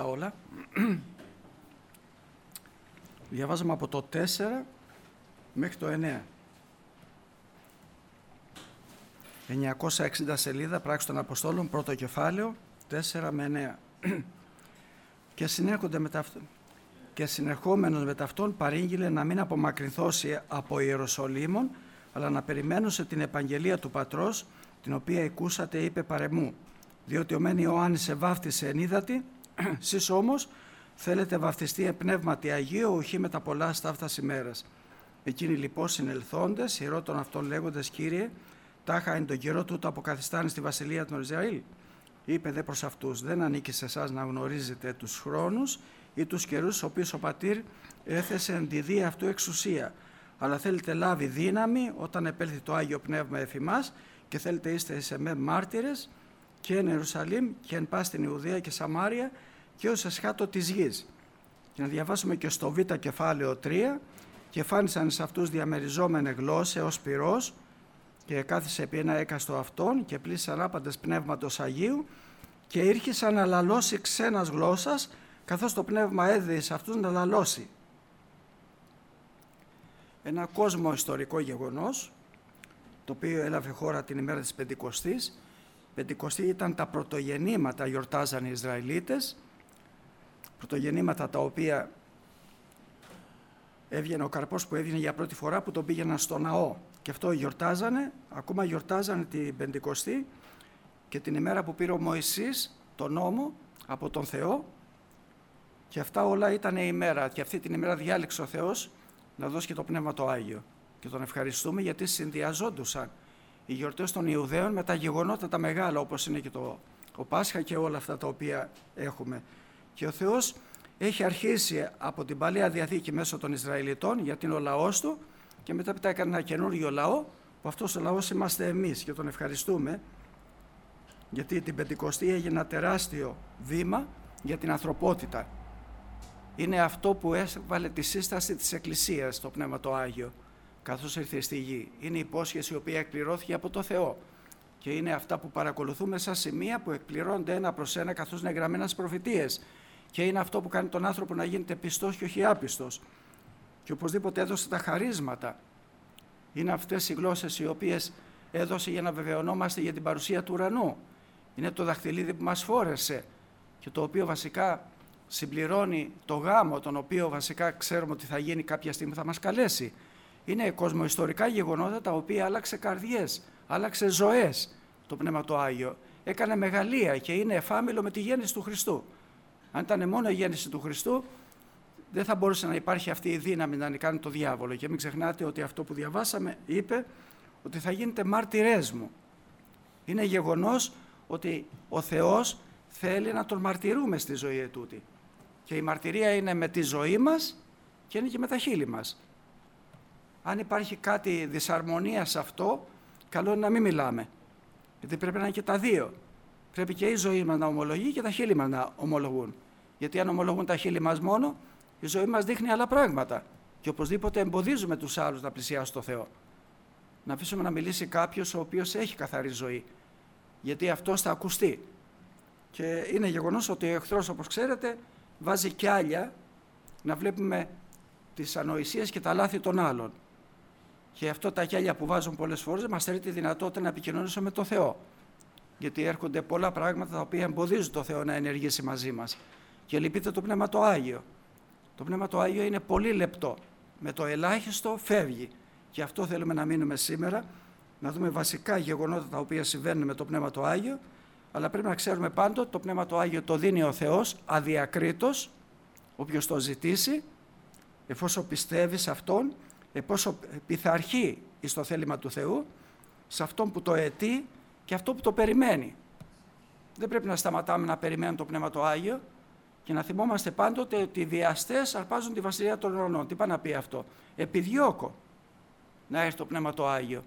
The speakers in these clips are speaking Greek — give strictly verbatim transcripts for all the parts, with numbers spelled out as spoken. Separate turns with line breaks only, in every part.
στα όλα. Διαβάζαμε από το τέσσερα μέχρι το εννέα. εννιακόσια εξήντα σελίδα, Πράξεις των Αποστόλων, πρώτο κεφάλαιο, τέσσερα με εννέα. Και συνέρχονται με ταυτόν. Και συνερχόμενος με ταυτόν παρήγγειλε να μην απομακρυνθώσει από Ιεροσολύμων, αλλά να περιμένω σε την επαγγελία του Πατρός, την οποία εκούσατε, είπε παρεμού. Διότι ο μεν Ιωάννης εβάφτισε εν ύδατι, σεις όμως θέλετε βαφτιστεί εν πνεύματι Αγίου, ουχή με τα πολλά σταύτας ημέρας. Εκείνοι λοιπόν συνελθόντες, ηρώτων αυτών λέγοντες, Κύριε, τάχα εν τον καιρό τούτο αποκαθιστάνει στη βασιλεία των Ισραήλ. Είπε δε προς αυτούς, δεν ανήκει σε εσάς να γνωρίζετε τους χρόνους ή τους καιρούς, ο οποίος ο Πατήρ έθεσε εν τη δία αυτού εξουσία. Αλλά θέλετε λάβει δύναμη όταν επέλθει το Άγιο Πνεύμα εφ' ημάς και θέλετε είστε σε με μάρτυρες και εν Ιερουσαλήμ και εν πάση την Ιουδαία και Σαμάρια και ως εσχάτω της γης. Και να διαβάσουμε και στο Β κεφάλαιο τρία, και φάνησαν σε αυτούς διαμεριζόμενε γλώσσε ως πυρός και κάθισε επί ένα έκαστο αυτόν και πλήσαν άπαντες πνεύματος Αγίου και ήρχισαν να λαλώσει ξένας γλώσσας, καθώς το πνεύμα έδεε σε αυτούς να λαλώσει. Ένα κόσμο ιστορικό γεγονός, το οποίο έλαβε χώρα την ημέρα της Πεντηκοστής. Πεντηκοστή ήταν τα πρωτογεννήματα, γιορτάζαν οι Ισραηλίτες, πρωτογεννήματα τα οποία έβγαινε ο καρπός που έβγαινε για πρώτη φορά, που τον πήγαιναν στο ναό. Και αυτό γιορτάζανε, ακόμα γιορτάζανε την Πεντηκοστή και την ημέρα που πήρε ο Μωυσής τον νόμο από τον Θεό, και αυτά όλα ήταν η ημέρα, και αυτή την ημέρα διάλεξε ο Θεός να δώσει και το Πνεύμα το Άγιο. Και τον ευχαριστούμε γιατί συνδυαζόντουσαν οι γιορτές των Ιουδαίων με τα γεγονότα τα μεγάλα, όπως είναι και το ο Πάσχα και όλα αυτά τα οποία έχουμε. Και ο Θεός έχει αρχίσει από την Παλαιά Διαθήκη μέσω των Ισραηλιτών, γιατί είναι ο λαός του, και μετά μετά έκανε ένα καινούργιο λαό, που αυτός ο λαός είμαστε εμείς, και τον ευχαριστούμε, γιατί την Πεντηκοστή έγινε ένα τεράστιο βήμα για την ανθρωπότητα. Είναι αυτό που έβαλε τη σύσταση της Εκκλησίας, το Πνεύμα το Άγιο, καθώς ήρθε στη γη. Είναι η υπόσχεση η οποία εκπληρώθηκε από το Θεό. Και είναι αυτά που παρακολουθούμε σαν σημεία που εκπληρώνονται ένα προς ένα, καθώς είναι γραμμένα στις προφητείες. Και είναι αυτό που κάνει τον άνθρωπο να γίνεται πιστός και όχι άπιστος. Και οπωσδήποτε έδωσε τα χαρίσματα. Είναι αυτές οι γλώσσες οι οποίες έδωσε για να βεβαιωνόμαστε για την παρουσία του ουρανού. Είναι το δαχτυλίδι που μας φόρεσε και το οποίο βασικά συμπληρώνει το γάμο, τον οποίο βασικά ξέρουμε ότι θα γίνει κάποια στιγμή, θα μας καλέσει. Είναι κοσμοϊστορικά γεγονότα τα οποία άλλαξε καρδιές, άλλαξε ζωές το Πνεύμα το Άγιο. Έκανε μεγαλεία και είναι εφάμιλο με τη γέννηση του Χριστού. Αν ήταν μόνο η γέννηση του Χριστού, δεν θα μπορούσε να υπάρχει αυτή η δύναμη να κάνει το διάβολο. Και μην ξεχνάτε ότι αυτό που διαβάσαμε είπε ότι θα γίνετε μάρτυρές μου. Είναι γεγονός ότι ο Θεός θέλει να τον μαρτυρούμε στη ζωή ετούτη. Και η μαρτυρία είναι με τη ζωή μας και είναι και με τα χείλη μας. Αν υπάρχει κάτι δυσαρμονία σε αυτό, καλό είναι να μην μιλάμε. Γιατί πρέπει να είναι και τα δύο. Πρέπει και η ζωή μας να ομολογεί και τα χείλη μας να ομολογούν. Γιατί αν ομολογούν τα χείλη μας μόνο, η ζωή μας δείχνει άλλα πράγματα. Και οπωσδήποτε εμποδίζουμε τους άλλους να πλησιάσουν το Θεό. Να αφήσουμε να μιλήσει κάποιος ο οποίος έχει καθαρή ζωή. Γιατί αυτός θα ακουστεί. Και είναι γεγονός ότι ο εχθρός, όπως ξέρετε, βάζει κιάλια να βλέπουμε τις ανοησίες και τα λάθη των άλλων. Και αυτό τα κιάλια που βάζουν πολλές φορές μας θέλει τη δυνατότητα να επικοινωνήσουμε με τον Θεό. Γιατί έρχονται πολλά πράγματα τα οποία εμποδίζουν το Θεό να ενεργήσει μαζί μας. Και λυπείται το Πνεύμα το Άγιο. Το Πνεύμα το Άγιο είναι πολύ λεπτό. Με το ελάχιστο φεύγει. Και αυτό θέλουμε να μείνουμε σήμερα, να δούμε βασικά γεγονότα τα οποία συμβαίνουν με το Πνεύμα το Άγιο, αλλά πρέπει να ξέρουμε πάντοτε το Πνεύμα το Άγιο το δίνει ο Θεός αδιακρίτως, όποιος το ζητήσει, εφόσον πιστεύει σε Αυτόν, εφόσον πειθαρχεί στο θέλημα του Θεού, σε Αυτόν που το αιτεί και αυτό που το περιμένει. Δεν πρέπει να σταματάμε να περιμένουμε το Πνεύμα το Άγιο και να θυμόμαστε πάντοτε ότι οι βιαστές αρπάζουν τη βασιλεία των ουρανών. Τι πάει να πει αυτό? Επιδιώκω να έρθει το Πνεύμα το Άγιο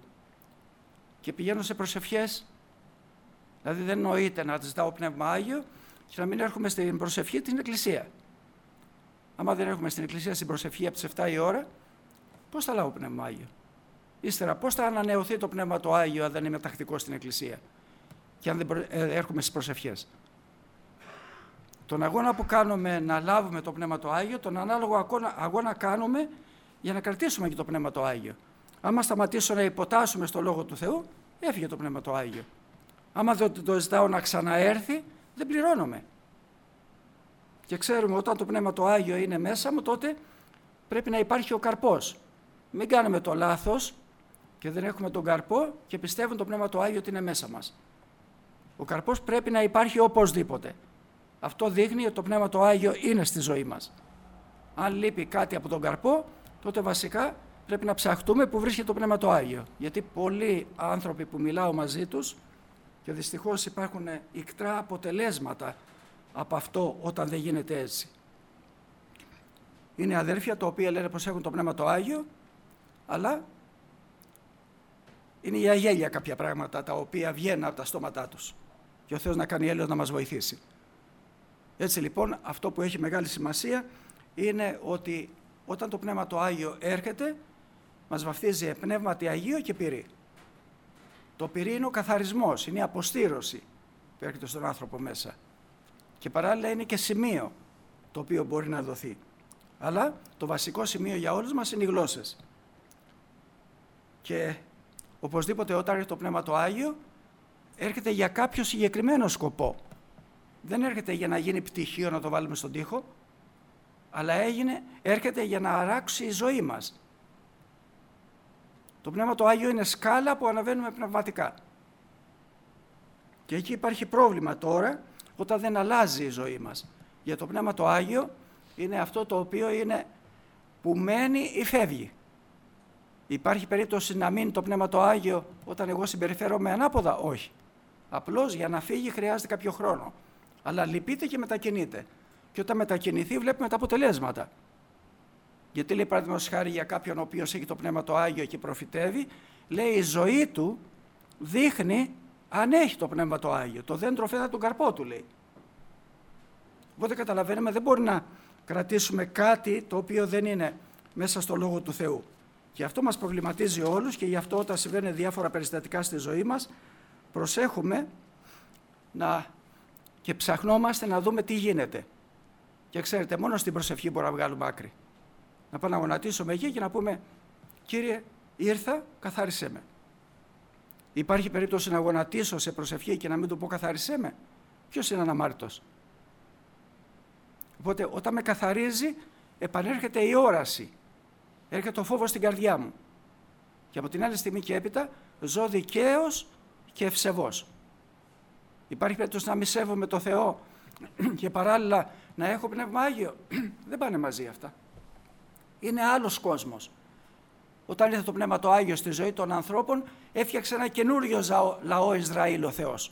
και πηγαίνω σε προσευχές. Δηλαδή δεν νοείται να ζητάω Πνεύμα Άγιο και να μην έρχομαι στην προσευχή την Εκκλησία. Άμα δεν έρχομαι στην Εκκλησία στην προσευχή από τις επτά η ώρα, πώς θα λάβω Πνεύμα Άγιο? Ύστερα, πώς θα ανανεωθεί το Πνεύμα το Άγιο αν δεν είμαι τακτικός στην Εκκλησία και αν δεν έρχομαι στις προσευχές? τον αγώνα που κάνουμε να λάβουμε το Πνεύμα το Άγιο, τον ανάλογο αγώνα, αγώνα κάνουμε για να κρατήσουμε και το Πνεύμα το Άγιο. Άμα σταματήσω να υποτάσσουμε στο Λόγο του Θεού, έφυγε το Πνεύμα το Άγιο. Άμα δεν το ζητάω να ξαναέρθει, δεν πληρώνομαι. Και ξέρουμε όταν το Πνεύμα το Άγιο είναι μέσα μου, τότε πρέπει να υπάρχει ο καρπός. Μην κάνουμε το λάθος και δεν έχουμε τον καρπό και πιστεύουν το Πνεύμα το Άγιο ότι είναι μέσα μας. Ο καρπός πρέπει να υπάρχει οπωσδήποτε. Αυτό δείχνει ότι το Πνεύμα το Άγιο είναι στη ζωή μας. Αν λείπει κάτι από τον καρπό, τότε βασικά πρέπει να ψαχτούμε που βρίσκεται το Πνεύμα το Άγιο. Γιατί πολλοί άνθρωποι που μιλάω μαζί τους, και δυστυχώς υπάρχουν ικτρά αποτελέσματα από αυτό όταν δεν γίνεται έτσι. Είναι αδέρφια τα οποία λένε πως έχουν το Πνεύμα το Άγιο, αλλά είναι για γέλια κάποια πράγματα τα οποία βγαίνουν από τα στόματά τους. Και ο Θεός να κάνει έλεος να μας βοηθήσει. Έτσι λοιπόν αυτό που έχει μεγάλη σημασία είναι ότι όταν το Πνεύμα το Άγιο έρχεται, μας βαφτίζει πνεύματι Αγίο και πυρί. Το πυρί είναι ο καθαρισμός, είναι η αποστήρωση που έρχεται στον άνθρωπο μέσα. Και παράλληλα είναι και σημείο το οποίο μπορεί να δοθεί. Αλλά το βασικό σημείο για όλους μας είναι οι γλώσσες. Και οπωσδήποτε όταν έρχεται το Πνεύμα το Άγιο, έρχεται για κάποιο συγκεκριμένο σκοπό. Δεν έρχεται για να γίνει πτυχίο να το βάλουμε στον τοίχο, αλλά έγινε, έρχεται για να αράξει η ζωή μας. Το Πνεύμα το Άγιο είναι σκάλα που αναβαίνουμε πνευματικά. Και εκεί υπάρχει πρόβλημα τώρα, όταν δεν αλλάζει η ζωή μας. Για το Πνεύμα το Άγιο είναι αυτό το οποίο είναι που μένει ή φεύγει. Υπάρχει περίπτωση να μείνει το Πνεύμα το Άγιο όταν εγώ συμπεριφέρομαι ανάποδα? Όχι. Απλώς για να φύγει χρειάζεται κάποιο χρόνο. Αλλά λυπείται και μετακινείται. Και όταν μετακινηθεί βλέπουμε τα αποτελέσματα. Γιατί λέει παραδείγματος χάρη για κάποιον ο οποίος έχει το Πνεύμα το Άγιο και προφητεύει, λέει η ζωή του δείχνει αν έχει το Πνεύμα το Άγιο. Το δέντρο φέτα τον καρπό του, λέει. Οπότε καταλαβαίνουμε δεν μπορεί να κρατήσουμε κάτι το οποίο δεν είναι μέσα στο Λόγο του Θεού. Και αυτό μας προβληματίζει όλους και γι' αυτό όταν συμβαίνουν διάφορα περιστατικά στη ζωή μας, προσέχουμε να... και ψαχνόμαστε να δούμε τι γίνεται. Και ξέρετε, μόνο στην προσευχή μπορούμε να βγάλουμε άκρη. Να πάμε να γονατίσουμε εκεί και να πούμε, Κύριε, ήρθα, καθάρισέ με. Υπάρχει περίπτωση να γονατίσω σε προσευχή και να μην του πω καθάρισέ με? Ποιος είναι αναμάρτητος? Οπότε όταν με καθαρίζει, επανέρχεται η όραση. Έρχεται ο φόβος στην καρδιά μου. Και από την άλλη στιγμή και έπειτα ζω δικαίος και ευσεβώς. Υπάρχει περίπτωση να μη σέβομαι το Θεό και παράλληλα να έχω Πνεύμα Άγιο? Δεν πάνε μαζί αυτά. Είναι άλλος κόσμος. Όταν ήρθε το Πνεύμα το Άγιο στη ζωή των ανθρώπων, έφτιαξε ένα καινούριο λαό Ισραήλ ο Θεός.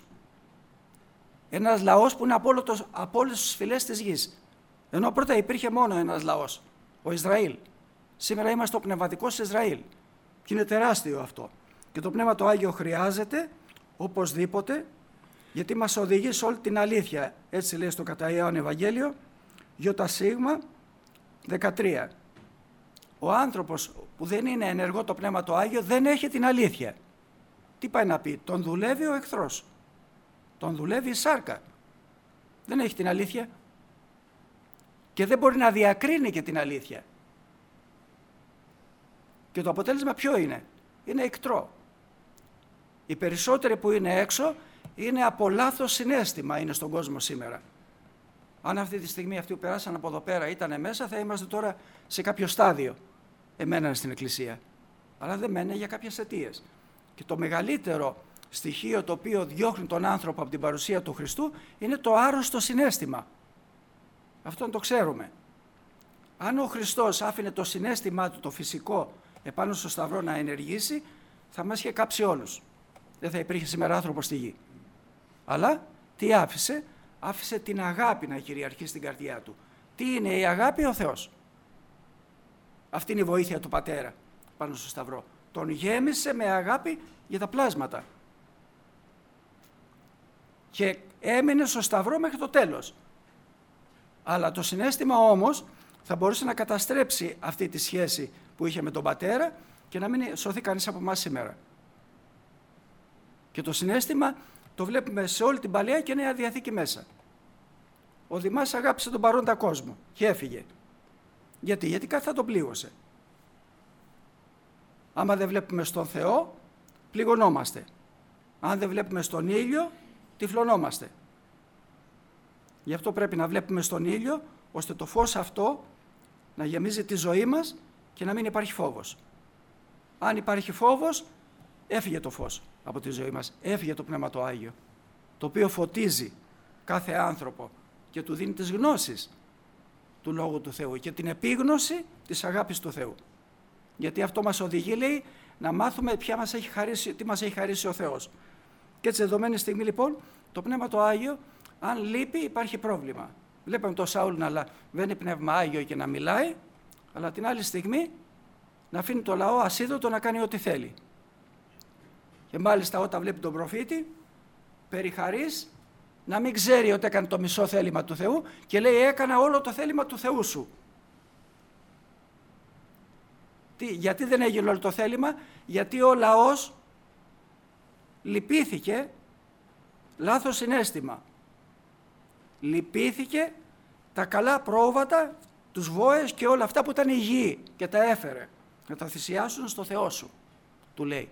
Ένας λαός που είναι από όλες τις φυλές της γης. Ενώ πρώτα υπήρχε μόνο ένας λαός, ο Ισραήλ. Σήμερα είμαστε ο πνευματικός Ισραήλ. Και είναι τεράστιο αυτό. Και το Πνεύμα το Άγιο χρειάζεται οπωσδήποτε, γιατί μας οδηγεί σε όλη την αλήθεια. Έτσι λέει στο κατά Ιωάννη Ευαγγέλιο, Ι Σίγμα δεκατρία. Ο άνθρωπος που δεν είναι ενεργό το Πνεύμα το Άγιο δεν έχει την αλήθεια. Τι πάει να πει? Τον δουλεύει ο εχθρός. Τον δουλεύει η σάρκα. Δεν έχει την αλήθεια. Και δεν μπορεί να διακρίνει και την αλήθεια. Και το αποτέλεσμα ποιο είναι? Είναι εκτρό. Οι περισσότεροι που είναι έξω είναι από λάθος συναίσθημα, είναι στον κόσμο σήμερα. Αν αυτή τη στιγμή αυτοί που περάσαν από εδώ πέρα ήταν μέσα, θα είμαστε τώρα σε κάποιο στάδιο. Εμέναν στην Εκκλησία. Αλλά δεν μένε για κάποιες αιτίες. Και το μεγαλύτερο στοιχείο το οποίο διώχνει τον άνθρωπο από την παρουσία του Χριστού είναι το άρρωστο συναίσθημα. Αυτό το ξέρουμε. Αν ο Χριστός άφηνε το συναίσθημά του, το φυσικό, επάνω στο Σταυρό να ενεργήσει, θα μας είχε κάψει όλους. Δεν θα υπήρχε σήμερα άνθρωπος στη γη. Αλλά τι άφησε? Άφησε την αγάπη να κυριαρχεί στην καρδιά του. Τι είναι η αγάπη? Ο Θεός. Αυτή είναι η βοήθεια του Πατέρα πάνω στο Σταυρό. Τον γέμισε με αγάπη για τα πλάσματα. Και έμεινε στο Σταυρό μέχρι το τέλος. Αλλά το συναίσθημα όμως θα μπορούσε να καταστρέψει αυτή τη σχέση που είχε με τον Πατέρα και να μην σωθεί κανείς από εμάς σήμερα. Και το συναίσθημα το βλέπουμε σε όλη την Παλαιά και Νέα Διαθήκη μέσα. Ο Δημάς αγάπησε τον παρόντα κόσμο και έφυγε. Γιατί, γιατί κάτι θα τον πλήγωσε. Άμα δεν βλέπουμε στον Θεό, πληγωνόμαστε. Αν δεν βλέπουμε στον ήλιο, τυφλωνόμαστε. Γι' αυτό πρέπει να βλέπουμε στον ήλιο, ώστε το φως αυτό να γεμίζει τη ζωή μας και να μην υπάρχει φόβος. Αν υπάρχει φόβος, έφυγε το φως από τη ζωή μας, έφυγε το Πνεύμα το Άγιο, το οποίο φωτίζει κάθε άνθρωπο και του δίνει τις γνώσεις του Λόγου του Θεού και την επίγνωση της αγάπης του Θεού. Γιατί αυτό μας οδηγεί, λέει, να μάθουμε ποια μας έχει χαρίσει, τι μας έχει χαρίσει ο Θεός. Και έτσι, δεδομένη στιγμή, λοιπόν, το Πνεύμα το Άγιο, αν λείπει, υπάρχει πρόβλημα. Βλέπαμε τον Σαούλ να βαίνει Πνεύμα Άγιο και να μιλάει, αλλά την άλλη στιγμή να αφήνει το λαό ασίδωτο να κάνει ό,τι θέλει. Και μάλιστα όταν βλέπει τον προφήτη, περί χαρίς, να μην ξέρει ότι έκανε το μισό θέλημα του Θεού και λέει έκανα όλο το θέλημα του Θεού σου. Τι, γιατί δεν έγινε όλο το θέλημα? Γιατί ο λαός λυπήθηκε, λάθος συναίσθημα. Λυπήθηκε τα καλά πρόβατα, τους βόες και όλα αυτά που ήταν υγιή και τα έφερε. Να τα θυσιάσουν στο Θεό σου, του λέει.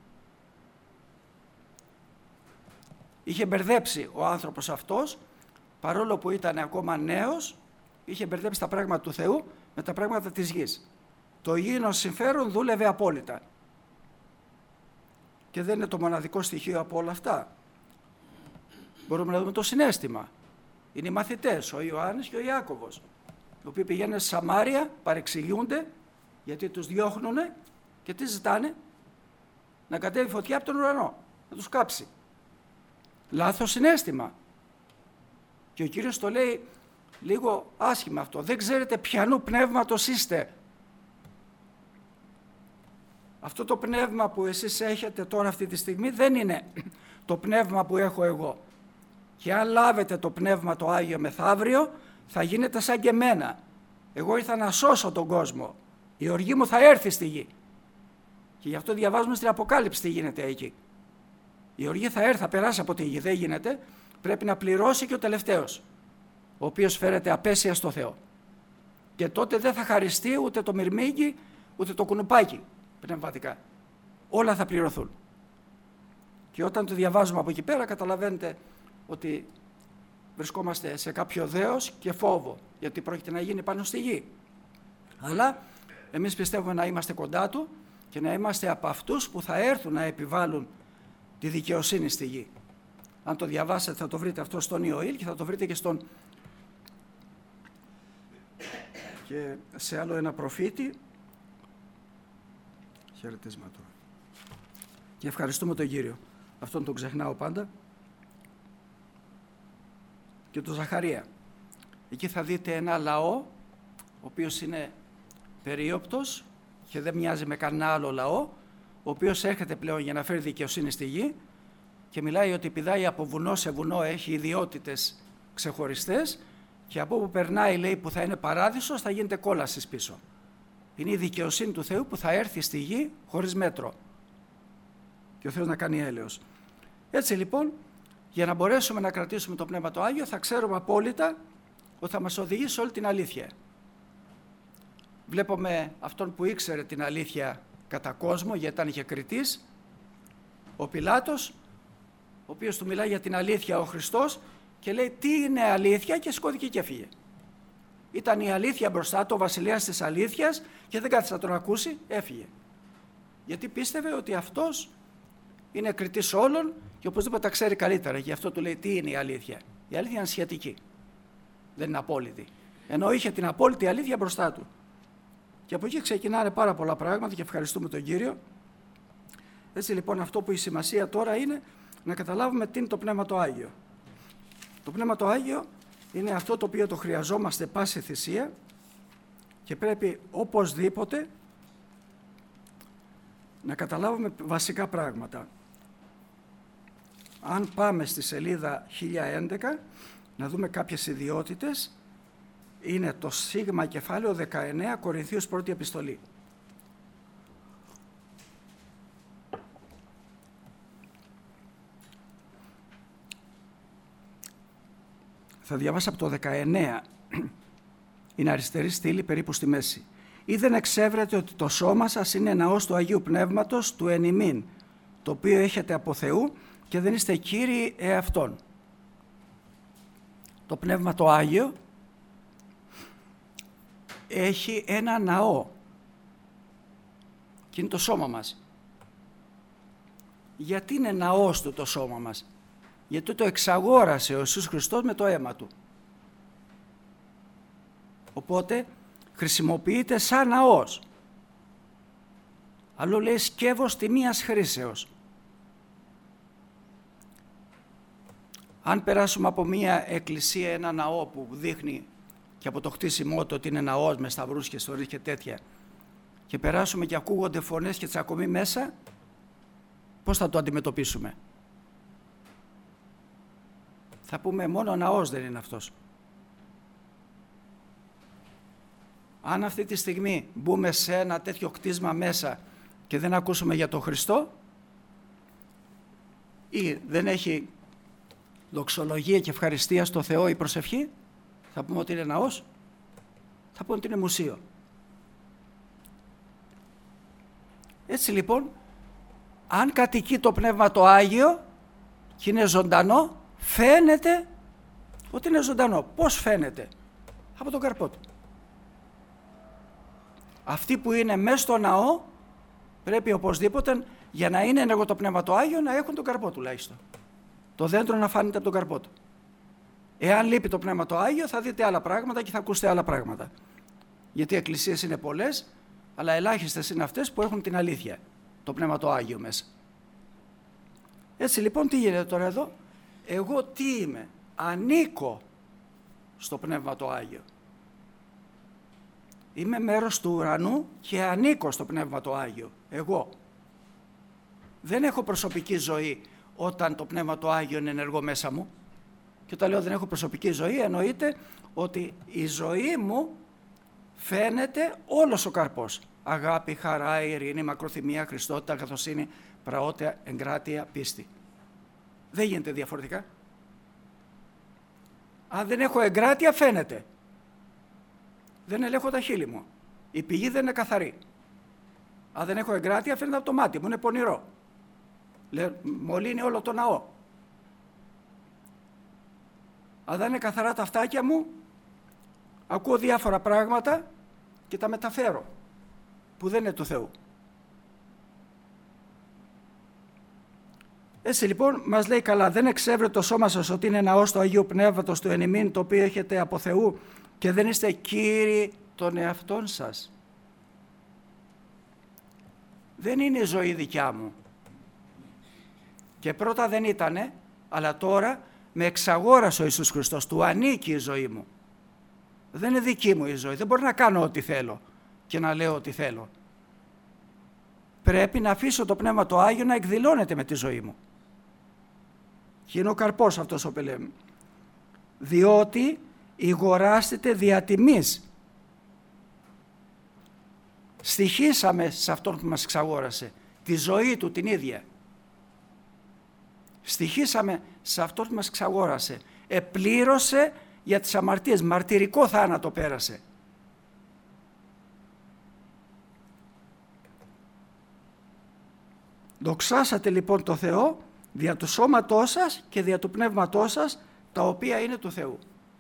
Είχε μπερδέψει ο άνθρωπος αυτός, παρόλο που ήταν ακόμα νέος, είχε μπερδέψει τα πράγματα του Θεού με τα πράγματα της γης. Το υγιεινός συμφέρον δούλευε απόλυτα. Και δεν είναι το μοναδικό στοιχείο από όλα αυτά. Μπορούμε να δούμε το συναίσθημα. Είναι οι μαθητές, ο Ιωάννης και ο Ιάκωβος, οι οποίοι πηγαίνουν στη Σαμάρια, παρεξηγούνται, γιατί τους διώχνουνε και τι ζητάνε? Να κατέβει φωτιά από τον ουρανό, να τους κάψει. Λάθος συναίσθημα. Και ο Κύριος το λέει λίγο άσχημα αυτό. Δεν ξέρετε ποιανού πνεύματος είστε. Αυτό το πνεύμα που εσείς έχετε τώρα αυτή τη στιγμή δεν είναι το πνεύμα που έχω εγώ. Και αν λάβετε το πνεύμα το Άγιο μεθαύριο, θα γίνετε σαν και εμένα. Εγώ ήρθα να σώσω τον κόσμο. Η οργή μου θα έρθει στη γη. Και γι' αυτό διαβάζουμε στην Αποκάλυψη τι γίνεται εκεί. Η οργή θα έρθει, θα περάσει από τη γη. Δεν γίνεται. Πρέπει να πληρώσει και ο τελευταίος, ο οποίος φέρεται απέσια στο Θεό. Και τότε δεν θα χαριστεί ούτε το μυρμήγκι, ούτε το κουνουπάκι πνευματικά. Όλα θα πληρωθούν. Και όταν το διαβάζουμε από εκεί πέρα, καταλαβαίνετε ότι βρισκόμαστε σε κάποιο δέος και φόβο, γιατί πρόκειται να γίνει πάνω στη γη. Αλλά εμείς πιστεύουμε να είμαστε κοντά του και να είμαστε από αυτούς που θα έρθουν να επιβάλλουν τη δικαιοσύνη στη γη. Αν το διαβάσετε θα το βρείτε αυτό στον Ιωήλ και θα το βρείτε και στον και σε άλλο ένα προφήτη. Χαιρετίσμα τώρα. Και ευχαριστούμε τον Κύριο. Αυτόν τον ξεχνάω πάντα. Και τον Ζαχαρία. Εκεί θα δείτε ένα λαό, ο οποίος είναι περίοπτος και δεν μοιάζει με κανένα άλλο λαό, ο οποίος έρχεται πλέον για να φέρει δικαιοσύνη στη γη και μιλάει ότι πηδάει από βουνό σε βουνό, έχει ιδιότητες ξεχωριστές και από όπου περνάει, λέει, που θα είναι παράδεισος, θα γίνεται κόλασης πίσω. Είναι η δικαιοσύνη του Θεού που θα έρθει στη γη χωρίς μέτρο και ο Θεός να κάνει έλεος. Έτσι λοιπόν, για να μπορέσουμε να κρατήσουμε το Πνεύμα το Άγιο, θα ξέρουμε απόλυτα ότι θα μας οδηγήσει σε όλη την αλήθεια. Βλέπουμε αυτόν που ήξερε την αλήθεια κατά κόσμο, γιατί ήταν και κριτής, ο Πιλάτος, ο οποίος του μιλάει για την αλήθεια ο Χριστός και λέει τι είναι αλήθεια και σηκώθηκε και έφυγε. Ήταν η αλήθεια μπροστά του, ο βασιλέας της αλήθειας και δεν κάθισε να τον ακούσει, έφυγε. Γιατί πίστευε ότι αυτός είναι κριτής όλων και οπωσδήποτε τα ξέρει καλύτερα. Γι' αυτό του λέει τι είναι η αλήθεια. Η αλήθεια είναι σχετική, δεν είναι απόλυτη. Ενώ είχε την απόλυτη αλήθεια μπροστά του. Και από εκεί ξεκινάνε πάρα πολλά πράγματα και ευχαριστούμε τον Κύριο. Έτσι λοιπόν αυτό που έχει σημασία τώρα είναι να καταλάβουμε τι είναι το Πνεύμα το Άγιο. Το Πνεύμα το Άγιο είναι αυτό το οποίο το χρειαζόμαστε πάση θυσία και πρέπει οπωσδήποτε να καταλάβουμε βασικά πράγματα. Αν πάμε στη σελίδα χίλια έντεκα να δούμε κάποιες ιδιότητες, είναι το σίγμα κεφάλαιο δεκαεννέα Κορινθίους πρώτη επιστολή. Θα διαβάσω από το δεκαεννέα. Είναι αριστερή στήλη, περίπου στη μέση. Ή δεν εξέβρετε ότι το σώμα σας είναι ναός του Αγίου Πνεύματος του εν ημίν, το οποίο έχετε από Θεού και δεν είστε κύριοι εαυτόν. Το Πνεύμα το Άγιο έχει ένα ναό και είναι το σώμα μας. Γιατί είναι ναός του το σώμα μας? Γιατί το εξαγόρασε ο Ιησούς Χριστός με το αίμα του. Οπότε χρησιμοποιείται σαν ναός. Αλλού λέει σκεύος τιμίας χρήσεως. Αν περάσουμε από μια εκκλησία, ένα ναό που δείχνει και από το χτίσιμό του ότι είναι ναός με σταυρούς και στορείς και τέτοια, και περάσουμε και ακούγονται φωνές και τσακωμοί μέσα, πώς θα το αντιμετωπίσουμε? Θα πούμε μόνο ναός δεν είναι αυτός. Αν αυτή τη στιγμή μπούμε σε ένα τέτοιο κτίσμα μέσα και δεν ακούσουμε για τον Χριστό ή δεν έχει δοξολογία και ευχαριστία στο Θεό η προσευχή, θα πούμε ότι είναι ναός, θα πούμε ότι είναι μουσείο. Έτσι λοιπόν, αν κατοικεί το Πνεύμα το Άγιο και είναι ζωντανό, φαίνεται ότι είναι ζωντανό. Πώς φαίνεται? Από τον καρπό του. Αυτοί που είναι μέσα στο ναό πρέπει οπωσδήποτε, για να είναι ενεργό το Πνεύμα το Άγιο, να έχουν τον καρπό τουλάχιστον. Το δέντρο να φάνεται από τον καρπό του. Εάν λείπει το Πνεύμα το Άγιο, θα δείτε άλλα πράγματα και θα ακούσετε άλλα πράγματα. Γιατί οι εκκλησίες είναι πολλές, αλλά ελάχιστες είναι αυτές που έχουν την αλήθεια, το Πνεύμα το Άγιο μέσα. Έτσι λοιπόν, τι γίνεται τώρα εδώ? Εγώ τι είμαι? Ανήκω στο Πνεύμα το Άγιο. Είμαι μέρος του ουρανού και ανήκω στο Πνεύμα το Άγιο. Εγώ. Δεν έχω προσωπική ζωή όταν το Πνεύμα το Άγιο είναι ενεργό μέσα μου. Και όταν λέω δεν έχω προσωπική ζωή, εννοείται ότι η ζωή μου φαίνεται όλος ο καρπός. Αγάπη, χαρά, ειρήνη, μακροθυμία, χριστότητα, αγαθοσύνη, πραότητα, εγκράτεια, πίστη. Δεν γίνεται διαφορετικά. Αν δεν έχω εγκράτεια, φαίνεται. Δεν ελέγχω τα χείλη μου. Η πηγή δεν είναι καθαρή. Αν δεν έχω εγκράτεια, φαίνεται από το μάτι μου, είναι πονηρό. Λέω, μολύνει όλο το ναό. Αν δεν είναι καθαρά τα αυτάκια μου, ακούω διάφορα πράγματα και τα μεταφέρω, που δεν είναι του Θεού. Έτσι λοιπόν μας λέει καλά, δεν εξέβρε το σώμα σας ότι είναι ναός του Αγίου Πνεύματος του εν ημίν, το οποίο έχετε από Θεού και δεν είστε κύριοι των εαυτών σας. Δεν είναι η ζωή δικιά μου. Και πρώτα δεν ήτανε, αλλά τώρα με εξαγόρασε ο Ιησούς Χριστός, του ανήκει η ζωή μου. Δεν είναι δική μου η ζωή, δεν μπορώ να κάνω ό,τι θέλω και να λέω ό,τι θέλω. Πρέπει να αφήσω το Πνεύμα το Άγιο να εκδηλώνεται με τη ζωή μου. Και είναι ο καρπός αυτός ο πελέμ. Διότι ηγοράστητε δια τιμής. Στοιχήσαμε σε αυτόν που μας εξαγόρασε, τη ζωή του την ίδια. Στοιχήσαμε σε αυτόν που μας εξαγόρασε. Επλήρωσε για τις αμαρτίες, μαρτυρικό θάνατο πέρασε. Δοξάσατε λοιπόν το Θεό δια του σώματός σας και δια του πνεύματός σας, τα οποία είναι του Θεού.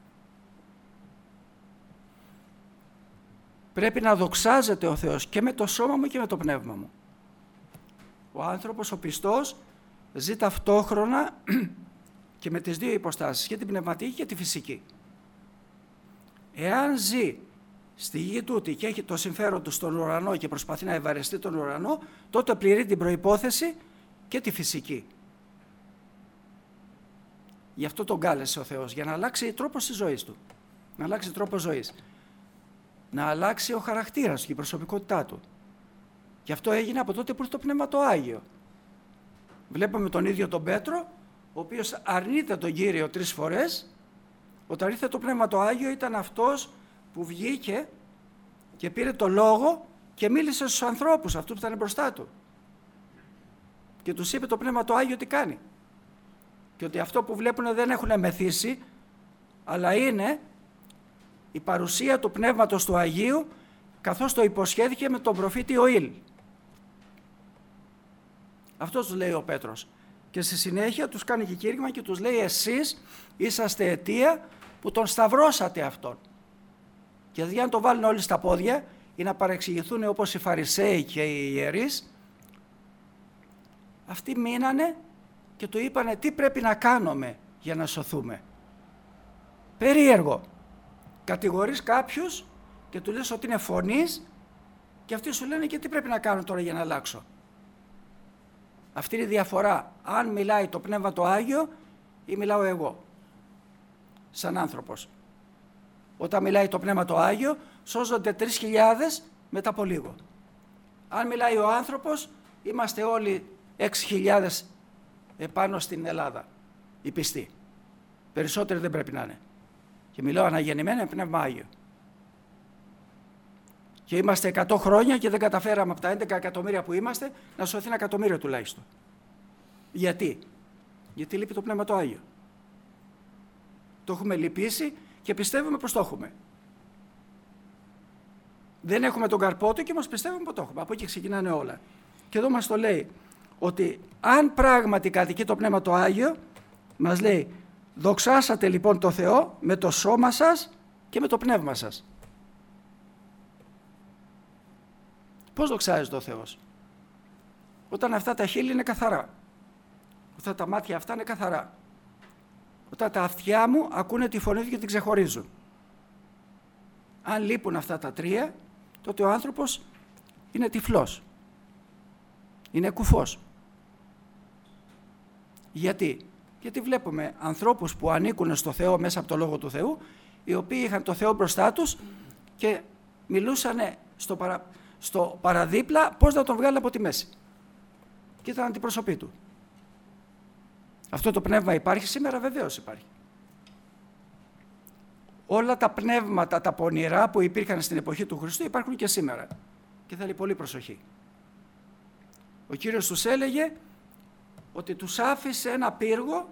Πρέπει να δοξάζεται ο Θεός και με το σώμα μου και με το πνεύμα μου. Ο άνθρωπος, ο πιστός, ζει ταυτόχρονα και με τις δύο υποστάσεις, και την πνευματική και τη φυσική. Εάν ζει στη γη τούτη και έχει το συμφέρον του στον ουρανό και προσπαθεί να ευαρεστεί τον ουρανό, τότε πληρεί την προϋπόθεση και τη φυσική. Γι' αυτό τον κάλεσε ο Θεός, για να αλλάξει τρόπο της ζωής του. Να αλλάξει τρόπο ζωής. Να αλλάξει ο χαρακτήρας του και η προσωπικότητά του. Γι' αυτό έγινε από τότε που ήρθε το Πνεύμα το Άγιο. Βλέπουμε τον ίδιο τον Πέτρο, ο οποίος αρνείται τον Κύριο τρεις φορές. Όταν ήρθε το Πνεύμα το Άγιο ήταν αυτός που βγήκε και πήρε το λόγο και μίλησε στους ανθρώπους, αυτούς που ήταν μπροστά του. Και τους είπε το Πνεύμα το Άγιο τι κάνει. Και ότι αυτό που βλέπουν δεν έχουν μεθύσει, αλλά είναι η παρουσία του Πνεύματος του Αγίου, καθώς το υποσχέθηκε με τον προφήτη Ιωήλ. Αυτό τους λέει ο Πέτρος. Και στη συνέχεια τους κάνει και κήρυγμα και τους λέει, εσείς είσαστε αιτία που τον σταυρώσατε αυτόν. Και δηλαδή αν το βάλουν όλοι στα πόδια ή να παρεξηγηθούν όπως οι Φαρισαίοι και οι ιερείς, αυτοί μείνανε και του είπανε τι πρέπει να κάνουμε για να σωθούμε. Περίεργο. Κατηγορείς κάποιους και του λες ότι είναι φωνής και αυτοί σου λένε και τι πρέπει να κάνω τώρα για να αλλάξω. Αυτή είναι η διαφορά. Αν μιλάει το Πνεύμα το Άγιο ή μιλάω εγώ, σαν άνθρωπος. Όταν μιλάει το Πνεύμα το Άγιο, σώζονται τρεις χιλιάδες μετά από λίγο. Αν μιλάει ο άνθρωπος, είμαστε όλοι έξι χιλιάδες επάνω στην Ελλάδα, οι πιστοί. Περισσότεροι δεν πρέπει να είναι. Και μιλάω αναγεννημένα με Πνεύμα Άγιο. Και είμαστε εκατό χρόνια και δεν καταφέραμε από τα έντεκα εκατομμύρια που είμαστε να σωθεί ένα εκατομμύριο τουλάχιστον. Γιατί? Γιατί λείπει το Πνεύμα το Άγιο. Το έχουμε λυπήσει και πιστεύουμε πως το έχουμε. Δεν έχουμε τον καρπό του και μας πιστεύουμε πως το έχουμε. Από εκεί ξεκινάνε όλα. Και εδώ μας το λέει ότι αν πράγματι κατοικεί το Πνεύμα το Άγιο, μας λέει δοξάσατε λοιπόν το Θεό με το σώμα σας και με το πνεύμα σας. Πώς δοξάζεται ο Θεός? Όταν αυτά τα χείλη είναι καθαρά. Όταν τα μάτια αυτά είναι καθαρά. Όταν τα αυτιά μου ακούνε τη φωνή του και την ξεχωρίζουν. Αν λείπουν αυτά τα τρία, τότε ο άνθρωπος είναι τυφλός. Είναι κουφός. Γιατί? Γιατί βλέπουμε ανθρώπους που ανήκουν στο Θεό μέσα από το Λόγο του Θεού, οι οποίοι είχαν το Θεό μπροστά τους και μιλούσαν στο, παρα... στο παραδίπλα πώς να τον βγάλει από τη μέση. Και ήταν αντιπροσωπή του. Αυτό το πνεύμα υπάρχει σήμερα? Βεβαίως υπάρχει. Όλα τα πνεύματα, τα πονηρά που υπήρχαν στην εποχή του Χριστού υπάρχουν και σήμερα. Και θέλει πολύ προσοχή. Ο Κύριος τους έλεγε ότι τους άφησε ένα πύργο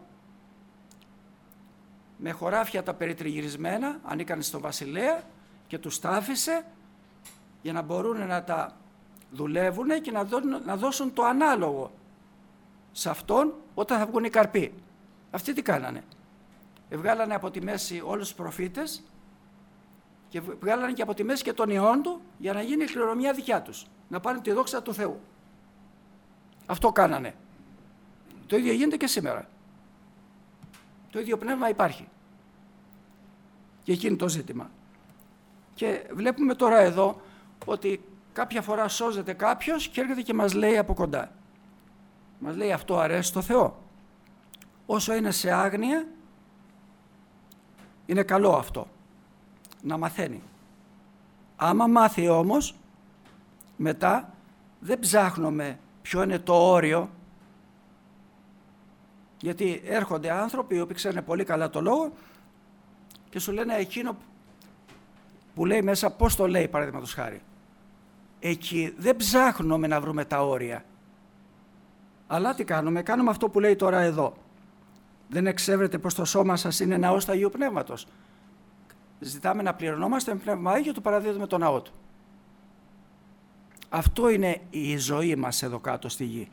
με χωράφια τα περιτριγυρισμένα, ανήκαν στον βασιλέα, και τους τα άφησε για να μπορούν να τα δουλεύουν και να, δω, να δώσουν το ανάλογο σε αυτόν όταν θα βγουν οι καρποί. Αυτοί τι κάνανε? Βγάλανε από τη μέση όλους τους προφήτες και βγάλανε και από τη μέση και τον ιόν του για να γίνει η κληρονομιά δικιά τους, να πάρουν τη δόξα του Θεού. Αυτό κάνανε. Το ίδιο γίνεται και σήμερα. Το ίδιο πνεύμα υπάρχει. Και εκεί είναι το ζήτημα. Και βλέπουμε τώρα εδώ ότι κάποια φορά σώζεται κάποιος και έρχεται και μας λέει από κοντά. Μας λέει αυτό αρέσει στο Θεό. Όσο είναι σε άγνοια, είναι καλό αυτό. Να μαθαίνει. Άμα μάθει όμως, μετά δεν ψάχνουμε ποιο είναι το όριο, γιατί έρχονται άνθρωποι οι οποίοι ξέρουν πολύ καλά το λόγο και σου λένε εκείνο που λέει μέσα, πώς το λέει παραδείγματος χάρη. Εκεί δεν ψάχνουμε να βρούμε τα όρια. Αλλά τι κάνουμε? Κάνουμε αυτό που λέει τώρα εδώ. Δεν εξεύρετε πως το σώμα σας είναι ναός του Αγίου Πνεύματος. Ζητάμε να πληρωνόμαστε με Πνεύμα Άγιο, του παραδίδουμε το ναό του. Αυτό είναι η ζωή μας εδώ κάτω στη γη.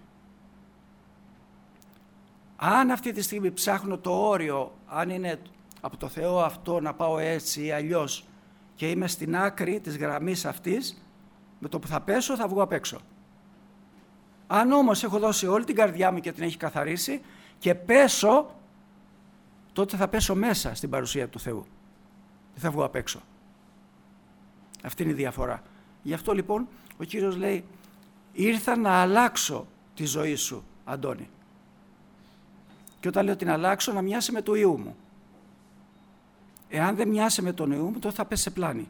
Αν αυτή τη στιγμή ψάχνω το όριο, αν είναι από το Θεό αυτό να πάω έτσι ή αλλιώς και είμαι στην άκρη της γραμμής αυτής, με το που θα πέσω θα βγω απ' έξω. Αν όμως έχω δώσει όλη την καρδιά μου και την έχει καθαρίσει και πέσω, τότε θα πέσω μέσα στην παρουσία του Θεού. Δεν θα βγω απ' έξω. Αυτή είναι η διαφορά. Γι' αυτό λοιπόν ο Κύριος λέει, ήρθα να αλλάξω τη ζωή σου, Αντώνη. Και όταν λέω την αλλάξω, να μοιάσει με το Υιού μου. Εάν δεν μοιάσει με τον Υιού μου, τότε θα πέσει σε πλάνη.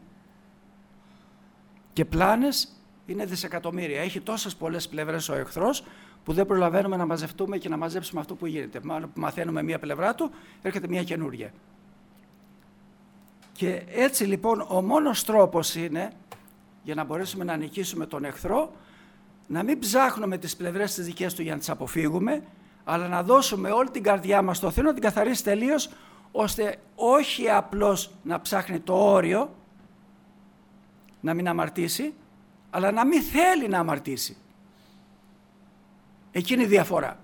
Και πλάνες είναι δισεκατομμύρια. Έχει τόσες πολλές πλευρές ο εχθρός που δεν προλαβαίνουμε να μαζευτούμε και να μαζέψουμε αυτό που γίνεται. Μάλλον που μαθαίνουμε μία πλευρά του, έρχεται μία καινούργια. Και έτσι λοιπόν ο μόνος τρόπος είναι, για να μπορέσουμε να νικήσουμε τον εχθρό, να μην ψάχνουμε τις πλευρές τις δικές του για να τις αποφύγουμε, αλλά να δώσουμε όλη την καρδιά μας στο Θεό, να την καθαρίσει τελείως, ώστε όχι απλώς να ψάχνει το όριο, να μην αμαρτήσει, αλλά να μην θέλει να αμαρτήσει. Εκείνη η διαφορά.